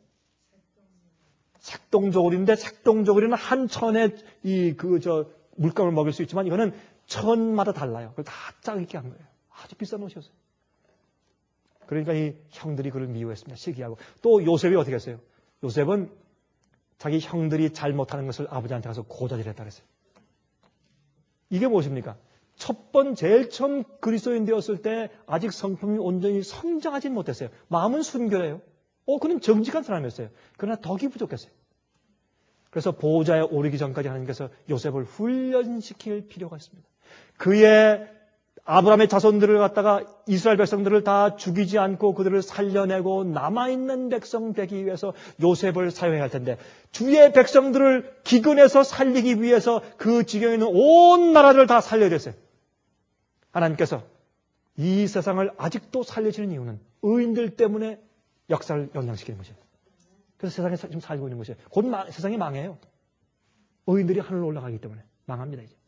색동저고리인데 색동저고리는 한 천에 물감을 먹일 수 있지만 이거는 천마다 달라요. 그걸 다 짜게 입게 한 거예요. 아주 비싼 옷이었어요. 그러니까 이 형들이 그를 미워했습니다. 시기하고. 또 요셉이 어떻게 했어요? 요셉은 자기 형들이 잘못하는 것을 아버지한테 가서 고자질했다 그랬어요. 이게 무엇입니까? 제일 처음 그리스도인 되었을 때 아직 성품이 온전히 성장하지 못했어요. 마음은 순결해요. 그는 정직한 사람이었어요. 그러나 덕이 부족했어요. 그래서 보호자에 오르기 전까지 하나님께서 요셉을 훈련시킬 필요가 있습니다. 그의 아브라함의 자손들을 갖다가 이스라엘 백성들을 다 죽이지 않고 그들을 살려내고 남아있는 백성 되기 위해서 요셉을 사용해야 할 텐데 주의 백성들을 기근에서 살리기 위해서 그 지경에 있는 온 나라를 다 살려야 됐어요. 하나님께서 이 세상을 아직도 살려주는 이유는 의인들 때문에 역사를 영향시키는 것이에요. 그래서 세상에 지금 살고 있는 것이에요. 곧 세상이 망해요. 의인들이 하늘로 올라가기 때문에 망합니다. 이제.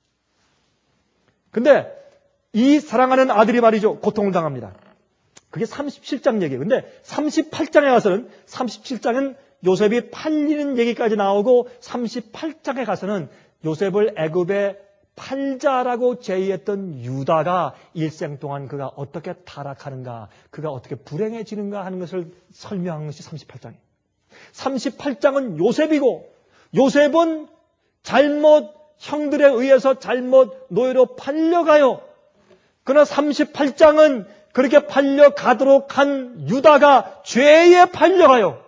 근데 이 사랑하는 아들이 말이죠. 고통을 당합니다. 그게 37장 얘기예요. 근데 38장에 가서는 37장은 요셉이 팔리는 얘기까지 나오고 38장에 가서는 요셉을 애굽에 팔자라고 제의했던 유다가 일생 동안 그가 어떻게 타락하는가, 그가 어떻게 불행해지는가 하는 것을 설명한 것이 38장이에요. 38장은 요셉이고 요셉은 형들에 의해서 잘못 노예로 팔려가요. 그러나 38장은 그렇게 팔려가도록 한 유다가 죄에 팔려가요.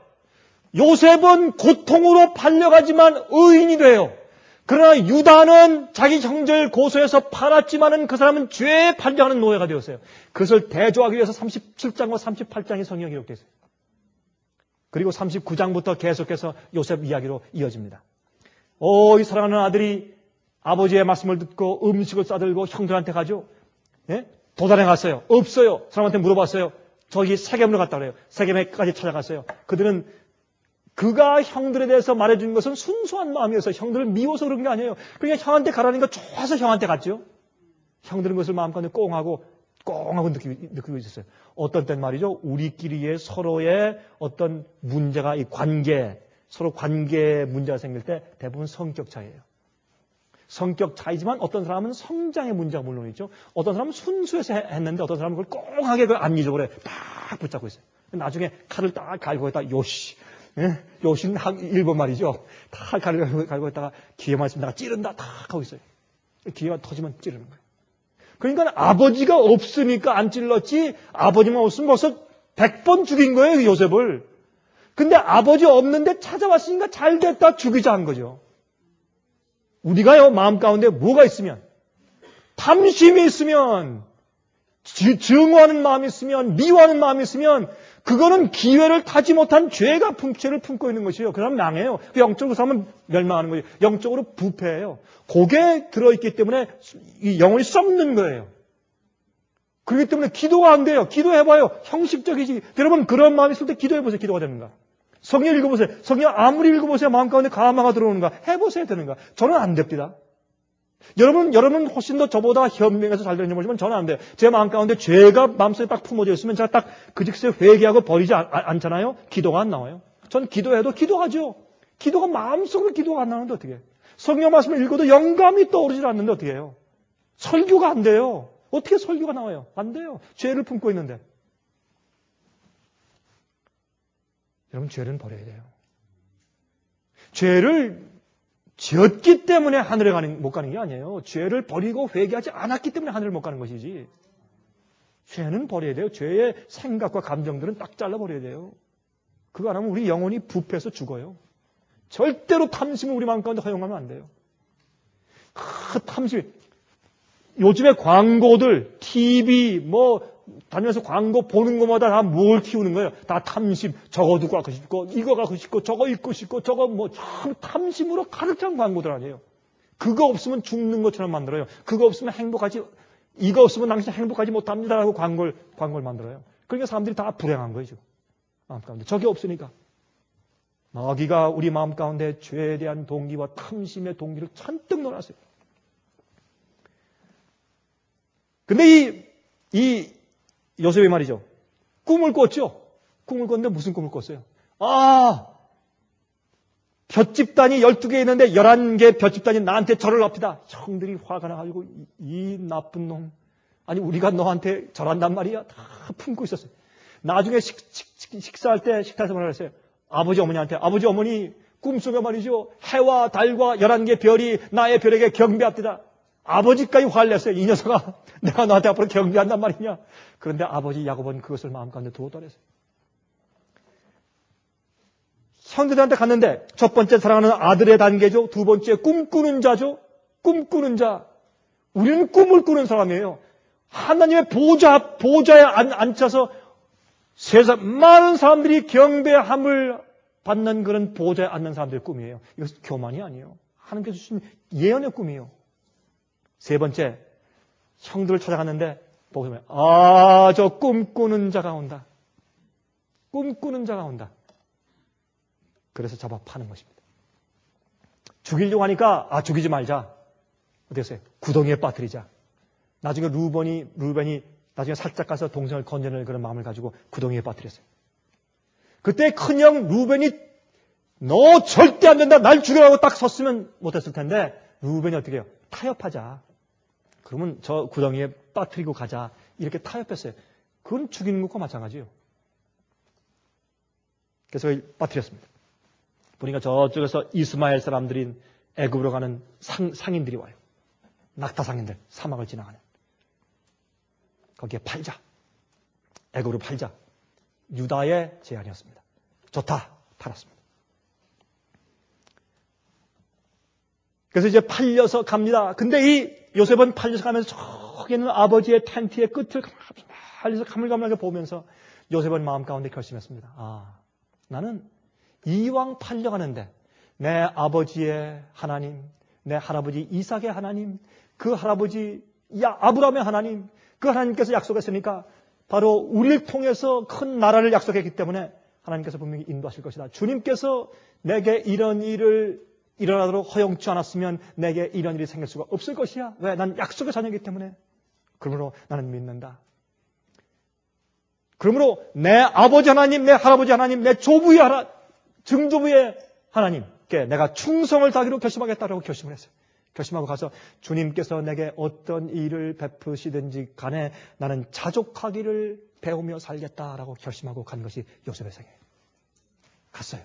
요셉은 고통으로 팔려가지만 의인이 돼요. 그러나 유다는 자기 형제를 고소해서 팔았지만은 그 사람은 죄에 팔려가는 노예가 되었어요. 그것을 대조하기 위해서 37장과 38장의 성경이 기록되어 있어요. 그리고 39장부터 계속해서 요셉 이야기로 이어집니다. 이 사랑하는 아들이 아버지의 말씀을 듣고 음식을 싸들고 형들한테 가죠. 예? 도단에 갔어요. 없어요. 사람한테 물어봤어요. 저기 세겜으로 갔다 그래요. 세겜에까지 찾아갔어요. 그들은 그가 형들에 대해서 말해준 것은 순수한 마음이어서 형들을 미워서 그런 게 아니에요. 그러니까 형한테 가라니까 좋아서 형한테 갔죠. 형들은 그것을 마음가운데 꽁하고 느끼고 있었어요. 어떤 땐 말이죠. 우리끼리의 서로의 어떤 문제가 서로 관계 문제가 생길 때 대부분 성격 차이예요. 성격 차이지만 어떤 사람은 성장의 문제가 물론 있죠. 어떤 사람은 순수해서 했는데 어떤 사람은 그걸 꽁하게 안 잊어버려요. 딱 붙잡고 있어요. 나중에 칼을 딱 갈고 있다가 요시. 예? 요시는 일본 말이죠. 딱 칼을 갈고 있다가 기회만 있으면 내가 찌른다. 딱 하고 있어요. 기회가 터지면 찌르는 거예요. 그러니까 아버지가 없으니까 안 찔렀지 아버지만 없으면 벌써 100번 죽인 거예요. 요셉을. 근데 아버지 없는데 찾아왔으니까 잘됐다 죽이자 한 거죠. 우리가요, 마음 가운데 뭐가 있으면, 탐심이 있으면, 증오하는 마음이 있으면, 미워하는 마음이 있으면, 그거는 기회를 타지 못한 죄가 죄를 품고 있는 것이에요. 그 사람 망해요. 영적으로 그 사람은 멸망하는 거예요. 영적으로 부패해요. 그게 들어있기 때문에 이 영혼이 썩는 거예요. 그렇기 때문에 기도가 안 돼요. 기도해봐요. 형식적이지. 여러분 그런 마음이 있을 때 기도해보세요. 기도가 되는가. 성경 읽어보세요. 성경 아무리 읽어보세요. 마음 가운데 가마가 들어오는가. 해보세요. 되는가. 저는 안 됩니다. 여러분 훨씬 더 저보다 현명해서 잘 되는지 모르지만 저는 안 돼요. 제 마음 가운데 죄가 마음속에 딱 품어져 있으면 제가 딱 그 즉시 회개하고 버리지 않잖아요. 기도가 안 나와요. 전 기도해도 기도하죠. 기도가 마음속으로 기도가 안 나오는데 어떻게 해요. 성경 말씀을 읽어도 영감이 떠오르질 않는데 어떻게 해요. 설교가 안 돼요. 어떻게 설교가 나와요. 안 돼요. 죄를 품고 있는데. 여러분 죄는 버려야 돼요. 죄를 지었기 때문에 하늘에 못 가는 게 아니에요. 죄를 버리고 회개하지 않았기 때문에 하늘을 못 가는 것이지. 죄는 버려야 돼요. 죄의 생각과 감정들은 딱 잘라버려야 돼요. 그거 안 하면 우리 영혼이 부패해서 죽어요. 절대로 탐심을 우리 마음 가운데 허용하면 안 돼요. 탐심. 요즘에 광고들, TV, 다니면서 광고 보는 것마다 다 뭘 키우는 거예요? 다 탐심. 저거도 갖고 싶고, 이거 갖고 싶고, 저거 입고 싶고, 저거 참 탐심으로 가득 찬 광고들 아니에요. 그거 없으면 죽는 것처럼 만들어요. 그거 없으면 이거 없으면 당신 행복하지 못합니다라고 광고를 만들어요. 그러니까 사람들이 다 불행한 거죠. 마음 가운데. 저게 없으니까. 마귀가 우리 마음 가운데 죄에 대한 동기와 탐심의 동기를 잔뜩 넣어놨어요. 근데 이 요셉이 말이죠. 꿈을 꿨죠. 꿈을 꿨는데 무슨 꿈을 꿨어요? 볏집단이 12개 있는데 11개 볏집단이 나한테 절을 합니다. 형들이 화가 나가지고 이 나쁜 놈. 아니 우리가 너한테 절한단 말이야. 다 품고 있었어요. 나중에 식사할 때 식탁에서 뭐라 그랬어요? 아버지 어머니한테 아버지 어머니 꿈속에 말이죠. 해와 달과 11개 별이 나의 별에게 경배합니다. 아버지까지 화를 냈어요. 이 녀석아 내가 너한테 앞으로 경배한단 말이냐. 그런데 아버지 야곱은 그것을 마음 가운데 두고 떠났어요. 형들한테 갔는데 첫 번째 사랑하는 아들의 단계죠. 두 번째 꿈꾸는 자죠. 꿈꾸는 자. 우리는 꿈을 꾸는 사람이에요. 하나님의 보좌에 앉혀서 세상 많은 사람들이 경배함을 받는 그런 보좌에 앉는 사람들의 꿈이에요. 이것은 교만이 아니에요. 하나님께서 주신 예언의 꿈이에요. 세 번째, 형들을 찾아갔는데 보면 저 꿈꾸는 자가 온다. 꿈꾸는 자가 온다. 그래서 잡아 파는 것입니다. 죽이려고 하니까 죽이지 말자. 어떻게 했어요? 구덩이에 빠뜨리자. 나중에 루벤이 나중에 살짝 가서 동생을 건져낼 그런 마음을 가지고 구덩이에 빠뜨렸어요. 그때 큰형 루벤이 너 절대 안 된다. 날 죽여라고 딱 섰으면 못했을 텐데 루벤이 어떻게 해요? 타협하자. 그러면 저 구덩이에 빠뜨리고 가자. 이렇게 타협했어요. 그건 죽이는 것과 마찬가지예요. 그래서 빠뜨렸습니다. 보니까 저쪽에서 이스마엘 사람들인 애굽으로 가는 상인들이 와요. 낙타상인들, 사막을 지나가는. 거기에 팔자. 애굽으로 팔자. 유다의 제안이었습니다. 좋다. 팔았습니다. 그래서 이제 팔려서 갑니다. 근데 이 요셉은 팔려서 가면서 저기 있는 아버지의 텐트의 끝을 팔려서 가물가물하게 보면서 요셉은 마음 가운데 결심했습니다. 나는 이왕 팔려가는데 내 아버지의 하나님, 내 할아버지 이삭의 하나님, 그 할아버지 아브라함의 하나님, 그 하나님께서 약속했으니까 바로 우리를 통해서 큰 나라를 약속했기 때문에 하나님께서 분명히 인도하실 것이다. 주님께서 내게 이런 일을 일어나도록 허용치 않았으면 내게 이런 일이 생길 수가 없을 것이야. 왜? 난 약속의 자녀이기 때문에. 그러므로 나는 믿는다. 그러므로 내 아버지 하나님, 내 할아버지 하나님, 내 조부의 증조부의 하나님께 내가 충성을 다하기로 결심하겠다라고 결심을 했어요. 결심하고 가서 주님께서 내게 어떤 일을 베푸시든지 간에 나는 자족하기를 배우며 살겠다라고 결심하고 간 것이 요셉의 생애예요. 갔어요.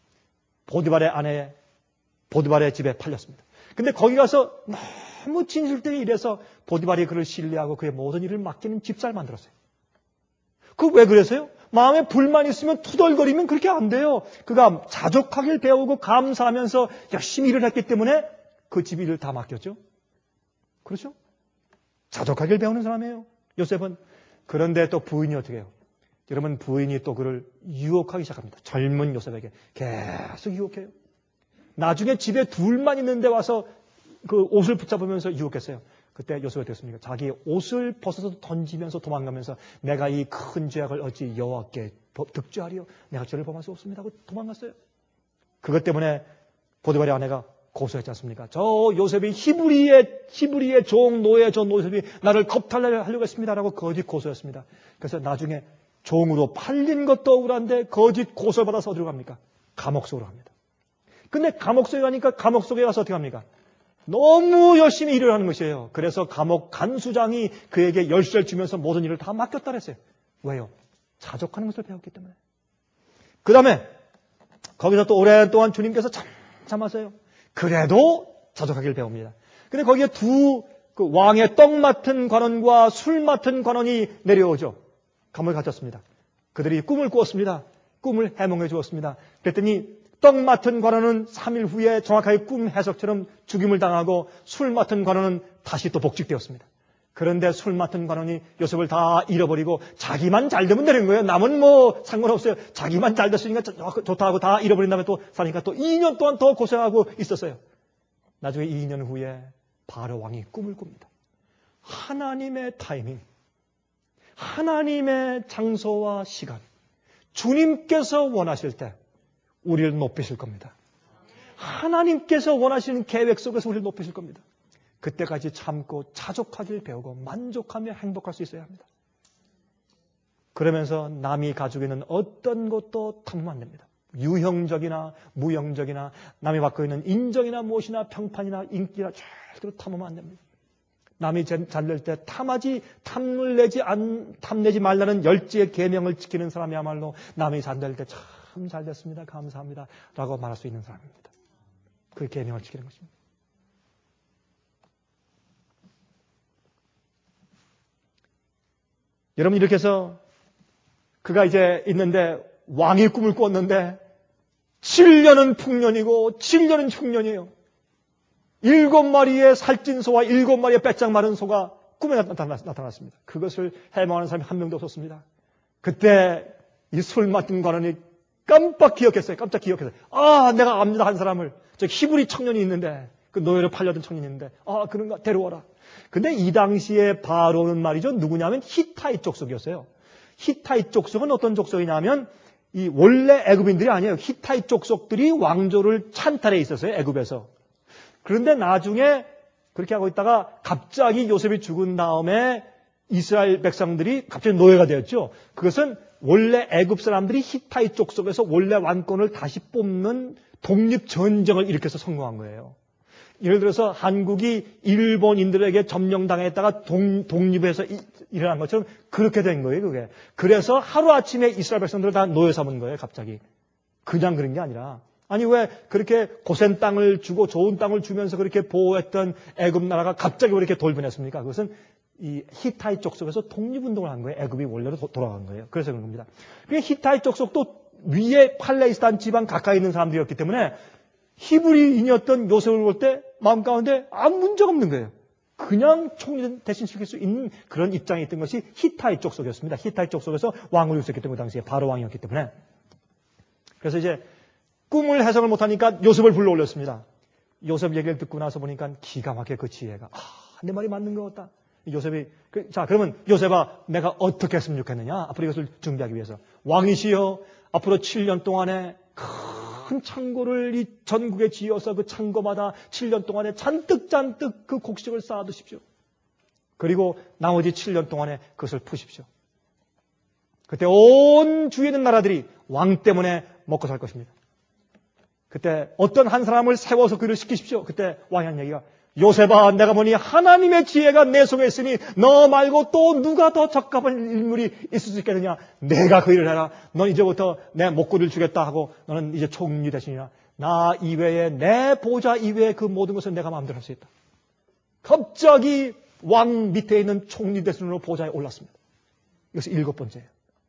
보디발의 집에 팔렸습니다. 근데 거기 가서 너무 진실되게 일해서 보디발이 그를 신뢰하고 그의 모든 일을 맡기는 집사를 만들었어요. 그 왜 그랬어요? 마음에 불만 있으면 투덜거리면 그렇게 안 돼요. 그가 자족하길 배우고 감사하면서 열심히 일을 했기 때문에 그 집 일을 다 맡겼죠. 그렇죠? 자족하길 배우는 사람이에요. 요셉은. 그런데 또 부인이 어떻게 해요? 여러분 부인이 또 그를 유혹하기 시작합니다. 젊은 요셉에게 계속 유혹해요. 나중에 집에 둘만 있는데 와서 그 옷을 붙잡으면서 유혹했어요. 그때 요셉이 됐습니까? 자기 옷을 벗어서 던지면서 도망가면서 내가 이 큰 죄악을 어찌 여호와께 득죄하리요? 내가 죄를 범할 수 없습니다 하고 도망갔어요. 그것 때문에 보디발의 아내가 고소했지 않습니까? 저 요셉이 히브리의 종 노예 저 요셉이 나를 겁탈하려고 했습니다라고 거짓 고소했습니다. 그래서 나중에 종으로 팔린 것도 억울한데 거짓 고소를 받아서 어디로 갑니까? 감옥 속으로 갑니다. 근데 감옥 속에 가니까 감옥 속에 가서 어떻게 합니까? 너무 열심히 일을 하는 것이에요. 그래서 감옥 간수장이 그에게 열쇠를 주면서 모든 일을 다 맡겼다 그랬어요. 왜요? 자족하는 것을 배웠기 때문에. 그 다음에 거기서 또 오랫동안 주님께서 참았어요. 그래도 자족하기를 배웁니다. 근데 거기에 그 왕의 떡 맡은 관원과 술 맡은 관원이 내려오죠. 감옥에 갇혔습니다. 그들이 꿈을 꾸었습니다. 꿈을 해몽해 주었습니다. 그랬더니 떡 맡은 관원은 3일 후에 정확하게 꿈 해석처럼 죽임을 당하고 술 맡은 관원은 다시 또 복직되었습니다. 그런데 술 맡은 관원이 요셉을 다 잃어버리고 자기만 잘 되면 되는 거예요. 남은 뭐 상관없어요. 자기만 잘 됐으니까 좋다 하고 다 잃어버린 다음에 또 사니까 또 2년 동안 더 고생하고 있었어요. 나중에 2년 후에 바로 왕이 꿈을 꿉니다. 하나님의 타이밍, 하나님의 장소와 시간, 주님께서 원하실 때 우리를 높이실 겁니다. 하나님께서 원하시는 계획 속에서 우리를 높이실 겁니다. 그때까지 참고 자족하길 배우고 만족하며 행복할 수 있어야 합니다. 그러면서 남이 가지고 있는 어떤 것도 탐하면 안 됩니다. 유형적이나 무형적이나 남이 받고 있는 인정이나 무엇이나 평판이나 인기나 절대로 탐하면 안 됩니다. 남이 잘될 때 탐내지 말라는 열지의 계명을 지키는 사람이야말로 남이 잘될 때 참 잘됐습니다. 감사합니다. 라고 말할 수 있는 사람입니다. 그 계명을 지키는 것입니다. 여러분 이렇게 해서 그가 이제 있는데 왕이 꿈을 꿨는데 7년은 풍년이고 7년은 흉년이에요. 7마리의 살찐 소와 7마리의 빼짝 마른 소가 꿈에 나타났습니다. 그것을 해몽하는 사람이 한 명도 없었습니다. 그때 이 술 맡은 관원이 깜짝 기억했어요. 아, 내가 압니다. 한 사람을. 저 히브리 청년이 있는데 그 노예로 팔려던 청년이 있는데 그런가 데려와라. 근데 이 당시에 바로는 말이죠. 누구냐면 히타이 족속이었어요. 히타이 족속은 어떤 족속이냐면 이 원래 애굽인들이 아니에요. 히타이 족속들이 왕조를 찬탈해 있었어요. 애굽에서. 그런데 나중에 그렇게 하고 있다가 갑자기 요셉이 죽은 다음에 이스라엘 백성들이 갑자기 노예가 되었죠. 그것은 원래 애굽 사람들이 히타이 족속에서 원래 왕권을 다시 뽑는 독립전쟁을 일으켜서 성공한 거예요. 예를 들어서 한국이 일본인들에게 점령당했다가 독립해서 일어난 것처럼 그렇게 된 거예요, 그게. 그래서 하루아침에 이스라엘 백성들을 다 노예 삼은 거예요, 갑자기. 그냥 그런 게 아니라. 아니, 왜 그렇게 고센 땅을 주고 좋은 땅을 주면서 그렇게 보호했던 애굽 나라가 갑자기 왜 이렇게 돌변했습니까? 그것은 이 히타이 족속에서 독립운동을 한 거예요. 애굽이 원래로 돌아간 거예요. 그래서 그런 겁니다. 히타이 족속도 위에 팔레스타인 지방 가까이 있는 사람들이었기 때문에 히브리인이었던 요셉을 볼 때 마음 가운데 아무 문제가 없는 거예요. 그냥 총리 대신 시킬 수 있는 그런 입장이 있던 것이 히타이 족속이었습니다. 히타이 족속에서 왕을 있었기 때문에 당시에 바로 왕이었기 때문에. 그래서 이제 꿈을 해석을 못하니까 요셉을 불러 올렸습니다. 요셉 얘기를 듣고 나서 보니까 기가 막히게 그 지혜가 내 말이 맞는 것 같다. 요셉이 자 그러면 요셉아 내가 어떻게 했으면 좋겠느냐. 앞으로 이것을 준비하기 위해서 왕이시여 앞으로 7년 동안에 큰 창고를 이 전국에 지어서 그 창고마다 7년 동안에 잔뜩 그 곡식을 쌓아두십시오. 그리고 나머지 7년 동안에 그것을 푸십시오. 그때 온 주위에 있는 나라들이 왕 때문에 먹고 살 것입니다. 그때 어떤 한 사람을 세워서 그 일을 시키십시오. 그때 왕이 한 얘기가 요셉아 내가 보니 하나님의 지혜가 내 속에 있으니 너 말고 또 누가 더 적합한 인물이 있을 수 있겠느냐. 내가 그 일을 해라. 넌 이제부터 내 목구리를 주겠다 하고 너는 이제 총리 대신이라. 나 이외에 내 보좌 이외에 그 모든 것을 내가 마음대로 할 수 있다. 갑자기 왕 밑에 있는 총리 대신으로 보좌에 올랐습니다. 이것이 7번째예요.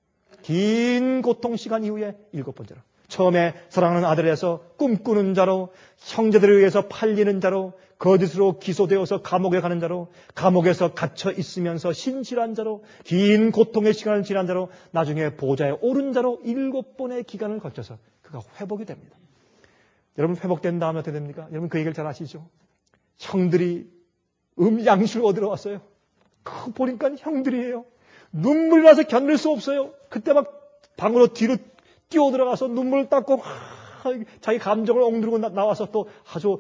긴 고통 시간 이후에 7번째로. 처음에 사랑하는 아들에서 꿈꾸는 자로, 형제들에 의해서 팔리는 자로, 거짓으로 기소되어서 감옥에 가는 자로, 감옥에서 갇혀 있으면서 신실한 자로, 긴 고통의 시간을 지난 자로, 나중에 보좌에 오른 자로 7번의 기간을 거쳐서 그가 회복이 됩니다. 여러분 회복된 다음에 어떻게 됩니까? 여러분 그 얘기를 잘 아시죠? 형들이 양식을 얻으러 왔어요. 그 보니까 형들이에요. 눈물 나서 견딜 수 없어요. 그때 막 방으로 뒤로 뛰어 들어가서 눈물을 닦고 자기 감정을 억누르고 나와서 또 아주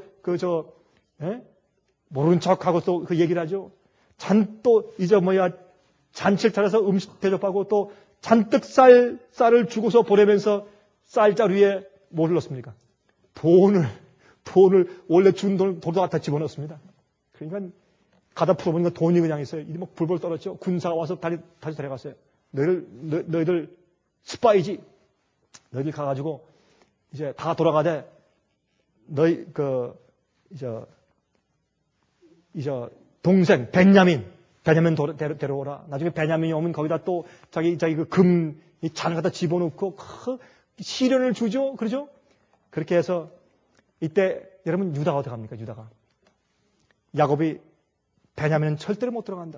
모른 척하고 또 그 얘기를 하죠. 또 이제 잔치를 차려서 음식 대접하고 또 잔뜩 쌀을 주고서 보내면서 쌀자루에 뭘 넣습니까? 돈을 원래 준 돈을 도도 갖다 집어넣습니다. 그러니까 가다 풀어보니까 돈이 그냥 있어요. 이게 막 불벌 떨었죠. 군사가 와서 다시 데려갔어요. 너희들 스파이지. 너희들 가가지고 이제 다 돌아가되 너희 동생 베냐민 데려오라. 나중에 베냐민이 오면 거기다 또 자기 그 금 이 잔을 갖다 집어넣고 시련을 주죠. 그러죠? 그렇게 해서 이때 여러분 유다가 어떻게 합니까? 유다가 야곱이 베냐민은 절대로 못 들어간다.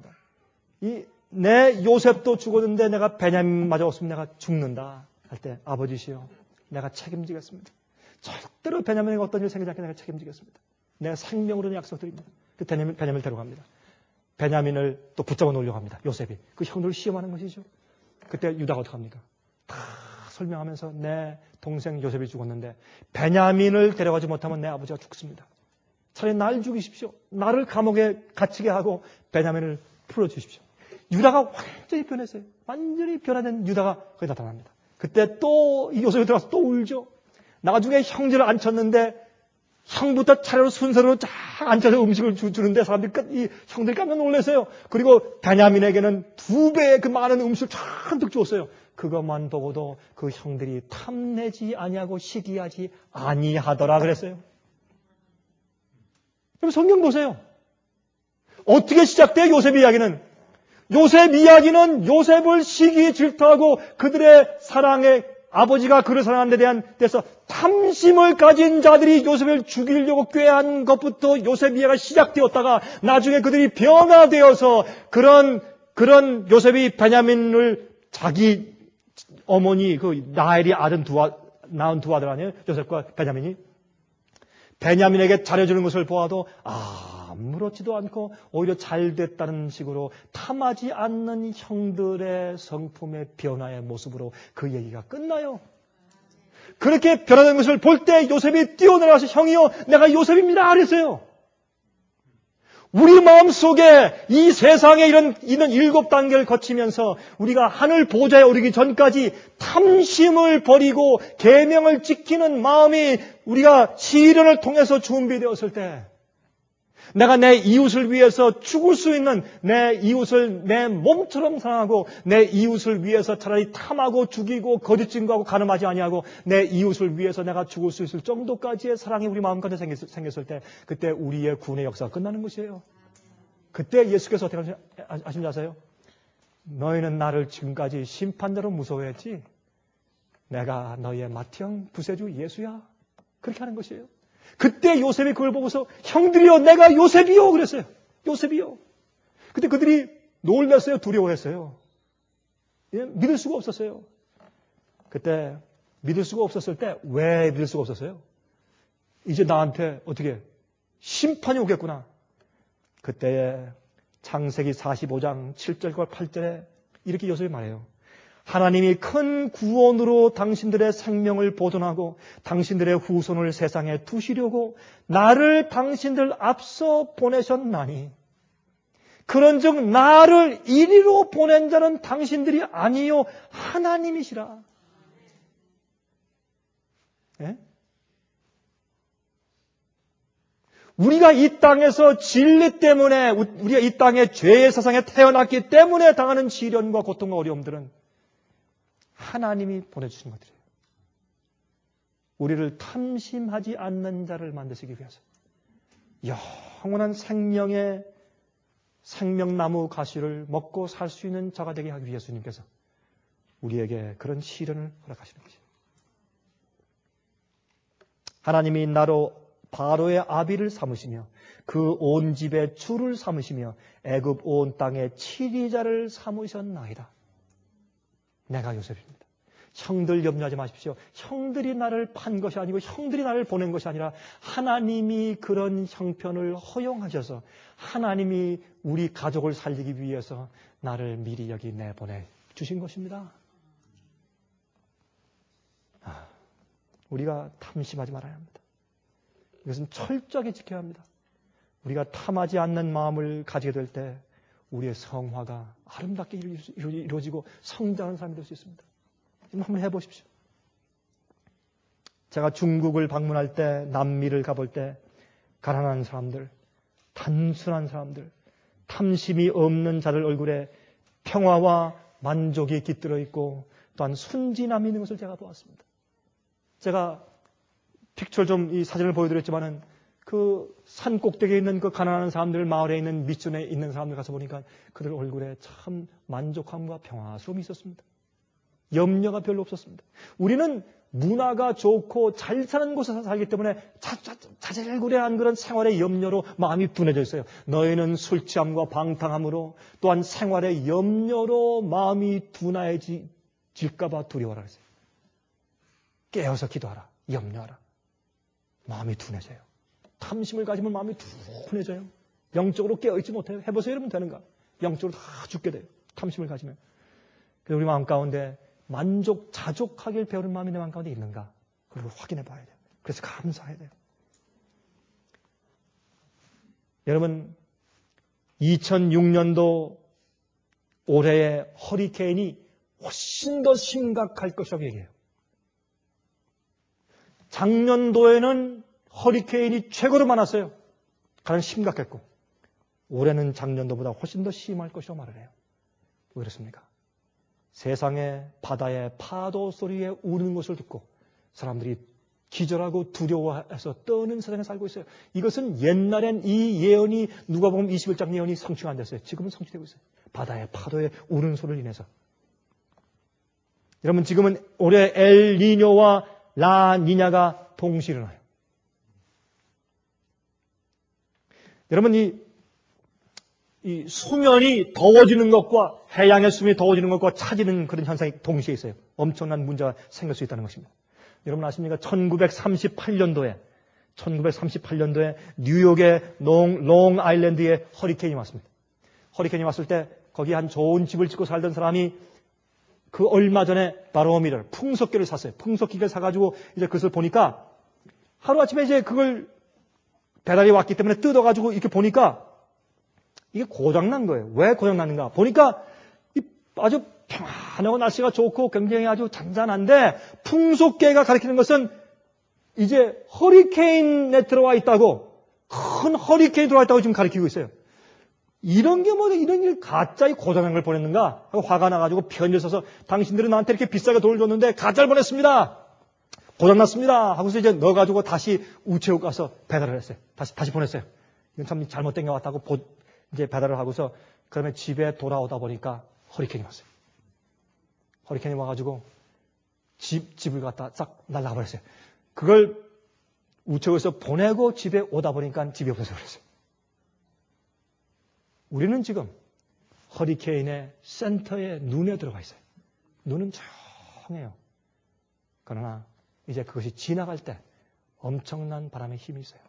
내 요셉도 죽었는데 내가 베냐민마저 없으면 내가 죽는다 할 때 아버지시여 내가 책임지겠습니다. 절대로 베냐민에게 어떤 일 생기지 않게 내가 책임지겠습니다. 내가 생명으로는 약속드립니다. 그 베냐민을 데려갑니다. 베냐민을 또 붙잡아 놓으려고 합니다. 요셉이. 그 형들을 시험하는 것이죠. 그때 유다가 어떻게 합니까? 다 설명하면서 내 동생 요셉이 죽었는데 베냐민을 데려가지 못하면 내 아버지가 죽습니다. 차라리 날 죽이십시오. 나를 감옥에 갇히게 하고 베냐민을 풀어주십시오. 유다가 완전히 변했어요. 완전히 변화된 유다가 거기 나타납니다. 그때 또 요셉이 들어가서 또 울죠. 나중에 형제를 앉혔는데 형부터 차례로 순서로 쫙 앉혀서 음식을 주는데 사람들이 이 형들이 깜짝 놀랐어요. 그리고 베냐민에게는 2배의 그 많은 음식을 잔뜩 주었어요. 그것만 보고도 그 형들이 탐내지 아니하고 시기하지 아니하더라 그랬어요. 그럼 성경 보세요. 어떻게 시작돼요? 요셉 이야기는. 요셉 이야기는 요셉을 시기 질투하고 그들의 사랑에 아버지가 그를 사랑하는 데 대한 데서 탐심을 가진 자들이 요셉을 죽이려고 꾀한 것부터 요셉 이야기가 시작되었다가 나중에 그들이 변화되어서 그런 요셉이 베냐민을 자기 어머니 그 라헬이 낳은 두 아들 아니에요? 요셉과 베냐민이 베냐민에게 잘해주는 것을 보아도 아무렇지도 않고 오히려 잘 됐다는 식으로 탐하지 않는 형들의 성품의 변화의 모습으로 그 얘기가 끝나요. 그렇게 변화된 것을 볼 때 요셉이 뛰어내려가서 형이요 내가 요셉입니다 그랬어요. 우리 마음속에 이 세상에 이런 7단계를 거치면서 우리가 하늘 보좌에 오르기 전까지 탐심을 버리고 계명을 지키는 마음이 우리가 시련을 통해서 준비되었을 때 내가 내 이웃을 위해서 죽을 수 있는 내 이웃을 내 몸처럼 사랑하고 내 이웃을 위해서 차라리 탐하고 죽이고 거짓 증거하고 가늠하지 아니하고 내 이웃을 위해서 내가 죽을 수 있을 정도까지의 사랑이 우리 마음 가운데 생겼을 때 그때 우리의 구원의 역사가 끝나는 것이에요. 그때 예수께서 어떻게 하신지 아세요? 너희는 나를 지금까지 심판자로 무서워했지 내가 너희의 맏형 부세주 예수야. 그렇게 하는 것이에요. 그때 요셉이 그걸 보고서 형들이여 내가 요셉이요 그랬어요. 요셉이요. 그때 그들이 놀랐어요. 두려워했어요. 믿을 수가 없었어요. 그때 믿을 수가 없었을 때 왜 믿을 수가 없었어요? 이제 나한테 어떻게 심판이 오겠구나. 그때에 창세기 45장 7절과 8절에 이렇게 요셉이 말해요. 하나님이 큰 구원으로 당신들의 생명을 보존하고 당신들의 후손을 세상에 두시려고 나를 당신들 앞서 보내셨나니 그런즉 나를 이리로 보낸 자는 당신들이 아니요 하나님이시라. 네? 우리가 이 땅에서 진리 때문에 우리가 이 땅에 죄의 세상에 태어났기 때문에 당하는 시련과 고통과 어려움들은 하나님이 보내주신 것들이에요. 우리를 탐심하지 않는 자를 만드시기 위해서 영원한 생명의 생명나무 가시를 먹고 살 수 있는 자가 되게 하기 위해서 주님께서 우리에게 그런 시련을 허락하시는 것이에요. 하나님이 나로 바로의 아비를 삼으시며 그 온 집의 주를 삼으시며 애굽 온 땅의 치리자를 삼으셨나이다. 내가 요셉입니다. 형들 염려하지 마십시오. 형들이 나를 판 것이 아니고 형들이 나를 보낸 것이 아니라 하나님이 그런 형편을 허용하셔서 하나님이 우리 가족을 살리기 위해서 나를 미리 여기 내보내 주신 것입니다. 우리가 탐심하지 말아야 합니다. 이것은 철저하게 지켜야 합니다. 우리가 탐하지 않는 마음을 가지게 될 때 우리의 성화가 아름답게 이루어지고 성장하는 사람이 될 수 있습니다. 한번 해보십시오. 제가 중국을 방문할 때, 남미를 가볼 때 가난한 사람들, 단순한 사람들, 탐심이 없는 자들 얼굴에 평화와 만족이 깃들어 있고 또한 순진함이 있는 것을 제가 보았습니다. 제가 픽처 좀 이 사진을 보여드렸지만은 그 산 꼭대기에 있는 그 가난한 사람들, 마을에 있는 미션에 있는 사람들 가서 보니까 그들 얼굴에 참 만족함과 평화스러움이 있었습니다. 염려가 별로 없었습니다. 우리는 문화가 좋고 잘 사는 곳에서 살기 때문에 자잘구레한 그런 생활의 염려로 마음이 둔해져 있어요. 너희는 술 취함과 방탕함으로 또한 생활의 염려로 마음이 둔해질까 봐 두려워라 그랬어요. 깨어서 기도하라. 염려하라. 마음이 둔해져요. 탐심을 가지면 마음이 둔해져요. 영적으로 깨어있지 못해요. 해보세요. 이러면 되는가? 영적으로 다 죽게 돼요. 탐심을 가지면. 그래서 우리 마음 가운데 자족하길 배우는 마음이 내 마음 가운데 있는가? 그걸 확인해 봐야 돼요. 그래서 감사해야 돼요. 여러분, 2006년도 올해의 허리케인이 훨씬 더 심각할 것이라고 얘기해요. 작년도에는 허리케인이 최고로 많았어요. 가장 심각했고, 올해는 작년도보다 훨씬 더 심할 것이라고 말을 해요. 왜 그렇습니까? 세상의 바다의 파도 소리에 우는 것을 듣고 사람들이 기절하고 두려워해서 떠는 세상에 살고 있어요. 이것은 옛날엔 이 예언이 누가복음 21장 예언이 성취가 안 됐어요. 지금은 성취되고 있어요. 바다의 파도에 우는 소리를 인해서. 여러분, 지금은 올해 엘니뇨와 라니냐가 동시에 일어나요. 여러분, 이 수면이 더워지는 것과 해양의 수면이 더워지는 것과 차지는 그런 현상이 동시에 있어요. 엄청난 문제가 생길 수 있다는 것입니다. 여러분 아십니까? 1938년도에 뉴욕의 롱 아일랜드에 허리케인이 왔습니다. 허리케인이 왔을 때 거기 한 좋은 집을 짓고 살던 사람이 그 얼마 전에 바로미터, 풍속기를 샀어요. 풍속기를 사가지고 이제 그것을 보니까 하루아침에 이제 그걸 배달이 왔기 때문에 뜯어가지고 이렇게 보니까 이게 고장난 거예요. 왜 고장났는가? 보니까 아주 평안하고 날씨가 좋고 굉장히 아주 잔잔한데 풍속계가 가리키는 것은 이제 허리케인에 들어와 있다고, 큰 허리케인이 들어와 있다고 지금 가리키고 있어요. 이런 게 뭐냐, 이런 일 가짜의 고장난 걸 보냈는가 하고 화가 나가지고 편지를 써서 당신들은 나한테 이렇게 비싸게 돈을 줬는데 가짜를 보냈습니다. 고장났습니다. 하고서 이제 넣어가지고 다시 우체국 가서 배달을 했어요. 다시 보냈어요. 이건 참 잘못된 게 왔다고 이제 배달을 하고서 그러면 집에 돌아오다 보니까 허리케인이 왔어요. 허리케인이 와가지고 집을 갖다 싹 날라버렸어요. 그걸 우체국에서 보내고 집에 오다 보니까 집이 없어져 버렸어요. 우리는 지금 허리케인의 센터에 눈에 들어가 있어요. 눈은 조용해요. 그러나 이제 그것이 지나갈 때 엄청난 바람의 힘이 있어요.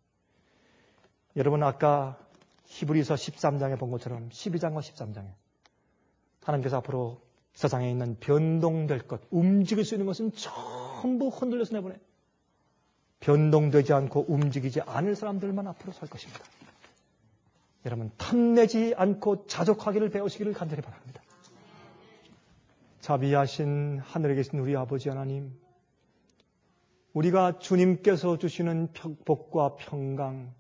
여러분 아까 히브리서 13장에 본 것처럼 12장과 13장에 하나님께서 앞으로 세상에 있는 변동될 것, 움직일 수 있는 것은 전부 흔들려서 내보내요. 변동되지 않고 움직이지 않을 사람들만 앞으로 설 것입니다. 여러분 탐내지 않고 자족하기를 배우시기를 간절히 바랍니다. 자비하신 하늘에 계신 우리 아버지 하나님, 우리가 주님께서 주시는 복과 평강,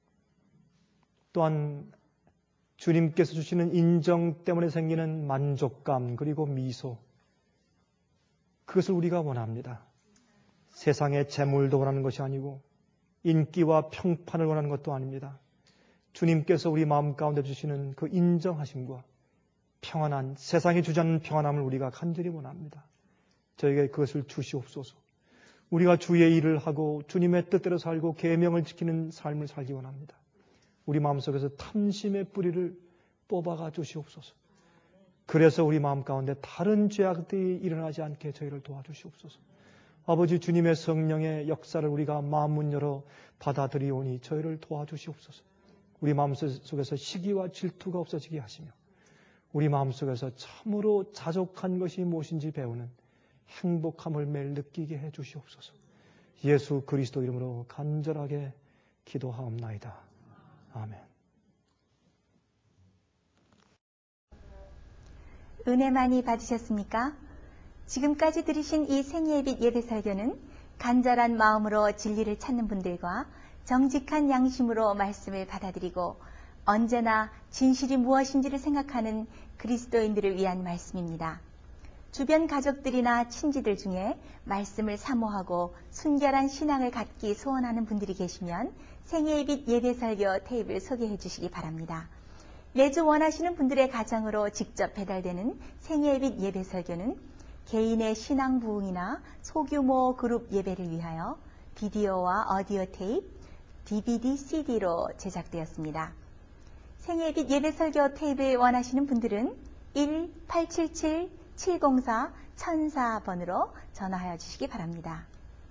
또한 주님께서 주시는 인정 때문에 생기는 만족감 그리고 미소, 그것을 우리가 원합니다. 세상의 재물도 원하는 것이 아니고 인기와 평판을 원하는 것도 아닙니다. 주님께서 우리 마음 가운데 주시는 그 인정하심과 평안한, 세상이 주지 않는 평안함을 우리가 간절히 원합니다. 저에게 그것을 주시옵소서. 우리가 주의 일을 하고 주님의 뜻대로 살고 계명을 지키는 삶을 살기 원합니다. 우리 마음속에서 탐심의 뿌리를 뽑아가 주시옵소서. 그래서 우리 마음 가운데 다른 죄악들이 일어나지 않게 저희를 도와주시옵소서. 아버지, 주님의 성령의 역사를 우리가 마음문 열어 받아들이오니 저희를 도와주시옵소서. 우리 마음속에서 시기와 질투가 없어지게 하시며 우리 마음속에서 참으로 자족한 것이 무엇인지 배우는 행복함을 매일 느끼게 해 주시옵소서. 예수 그리스도 이름으로 간절하게 기도하옵나이다. 아멘. 은혜 많이 받으셨습니까? 지금까지 들으신 이 생예빛 예배설교는 간절한 마음으로 진리를 찾는 분들과 정직한 양심으로 말씀을 받아들이고 언제나 진실이 무엇인지를 생각하는 그리스도인들을 위한 말씀입니다. 주변 가족들이나 친지들 중에 말씀을 사모하고 순결한 신앙을 갖기 소원하는 분들이 계시면 생애빛 예배설교 테이프를 소개해 주시기 바랍니다. 매주 원하시는 분들의 가정으로 직접 배달되는 생애빛 예배설교는 개인의 신앙 부흥이나 소규모 그룹 예배를 위하여 비디오와 오디오 테이프, DVD, CD로 제작되었습니다. 생애빛 예배설교 테이프를 원하시는 분들은 1-877-704-1004번으로 전화하여 주시기 바랍니다.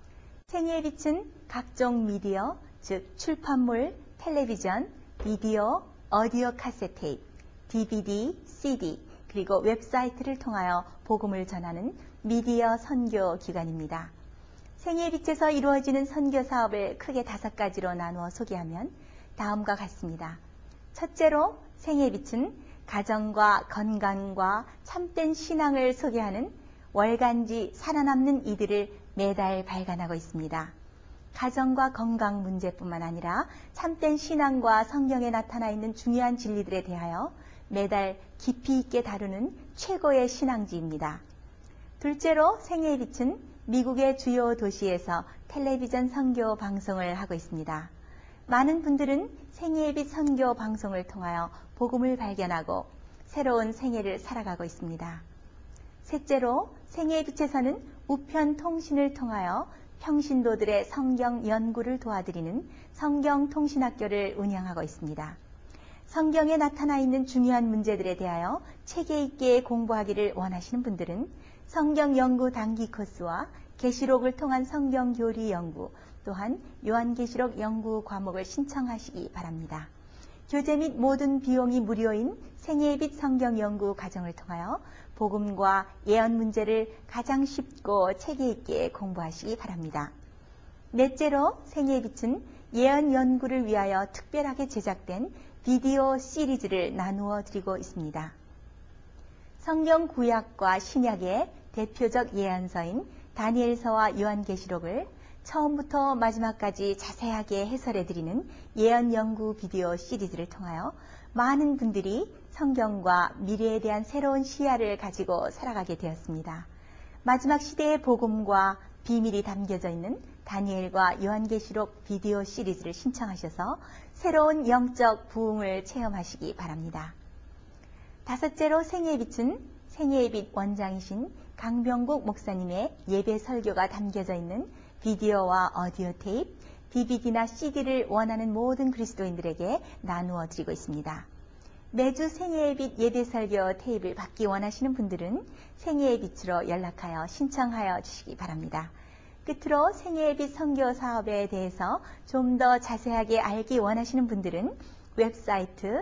생애빛은 각종 미디어, 즉 출판물, 텔레비전, 비디오, 오디오 카세트 테이프, DVD, CD, 그리고 웹사이트를 통하여 복음을 전하는 미디어 선교 기관입니다. 생애빛에서 이루어지는 선교 사업을 크게 5가지로 나누어 소개하면 다음과 같습니다. 첫째로 생애빛은 가정과 건강과 참된 신앙을 소개하는 월간지 살아남는 이들을 매달 발간하고 있습니다. 가정과 건강 문제뿐만 아니라 참된 신앙과 성경에 나타나 있는 중요한 진리들에 대하여 매달 깊이 있게 다루는 최고의 신앙지입니다. 둘째로 생애의 빛은 미국의 주요 도시에서 텔레비전 선교 방송을 하고 있습니다. 많은 분들은 생애의 빛 선교 방송을 통하여 복음을 발견하고 새로운 생애를 살아가고 있습니다. 셋째로 생애의 빛에서는 우편 통신을 통하여 평신도들의 성경 연구를 도와드리는 성경통신학교를 운영하고 있습니다. 성경에 나타나 있는 중요한 문제들에 대하여 체계 있게 공부하기를 원하시는 분들은 성경 연구 단기 코스와 계시록을 통한 성경 교리 연구, 또한 요한계시록 연구 과목을 신청하시기 바랍니다. 교재 및 모든 비용이 무료인 생애의 빛 성경 연구 과정을 통하여 복음과 예언 문제를 가장 쉽고 체계 있게 공부하시기 바랍니다. 넷째로 생애의 빛은 예언 연구를 위하여 특별하게 제작된 비디오 시리즈를 나누어 드리고 있습니다. 성경 구약과 신약의 대표적 예언서인 다니엘서와 요한계시록을 처음부터 마지막까지 자세하게 해설해 드리는 예언 연구 비디오 시리즈를 통하여 많은 분들이 성경과 미래에 대한 새로운 시야를 가지고 살아가게 되었습니다. 마지막 시대의 복음과 비밀이 담겨져 있는 다니엘과 요한계시록 비디오 시리즈를 신청하셔서 새로운 영적 부흥을 체험하시기 바랍니다. 다섯째로 생애의 빛은 생애의 빛 원장이신 강병국 목사님의 예배 설교가 담겨져 있는 비디오와 오디오 테이프, DVD나 CD를 원하는 모든 그리스도인들에게 나누어 드리고 있습니다. 매주 생애의 빛 예배 설교 테이프를 받기 원하시는 분들은 생애의 빛으로 연락하여 신청하여 주시기 바랍니다. 끝으로 생애의 빛 선교 사업에 대해서 좀 더 자세하게 알기 원하시는 분들은 웹사이트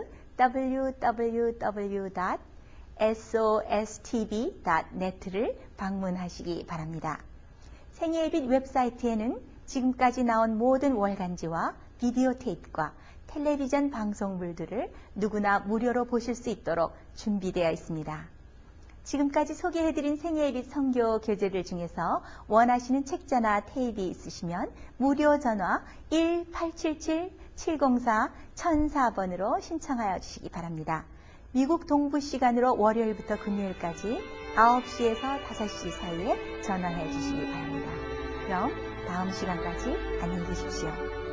www.sostv.net를 방문하시기 바랍니다. 생애의 빛 웹사이트에는 지금까지 나온 모든 월간지와 비디오 테이프과 텔레비전 방송물들을 누구나 무료로 보실 수 있도록 준비되어 있습니다. 지금까지 소개해드린 생애의 빛 선교 교재들 중에서 원하시는 책자나 테이프 있으시면 무료 전화 1-877-704-1004번으로 신청하여 주시기 바랍니다. 미국 동부 시간으로 월요일부터 금요일까지 9시에서 5시 사이에 전화해 주시기 바랍니다. 그럼 다음 시간까지 안녕히 계십시오.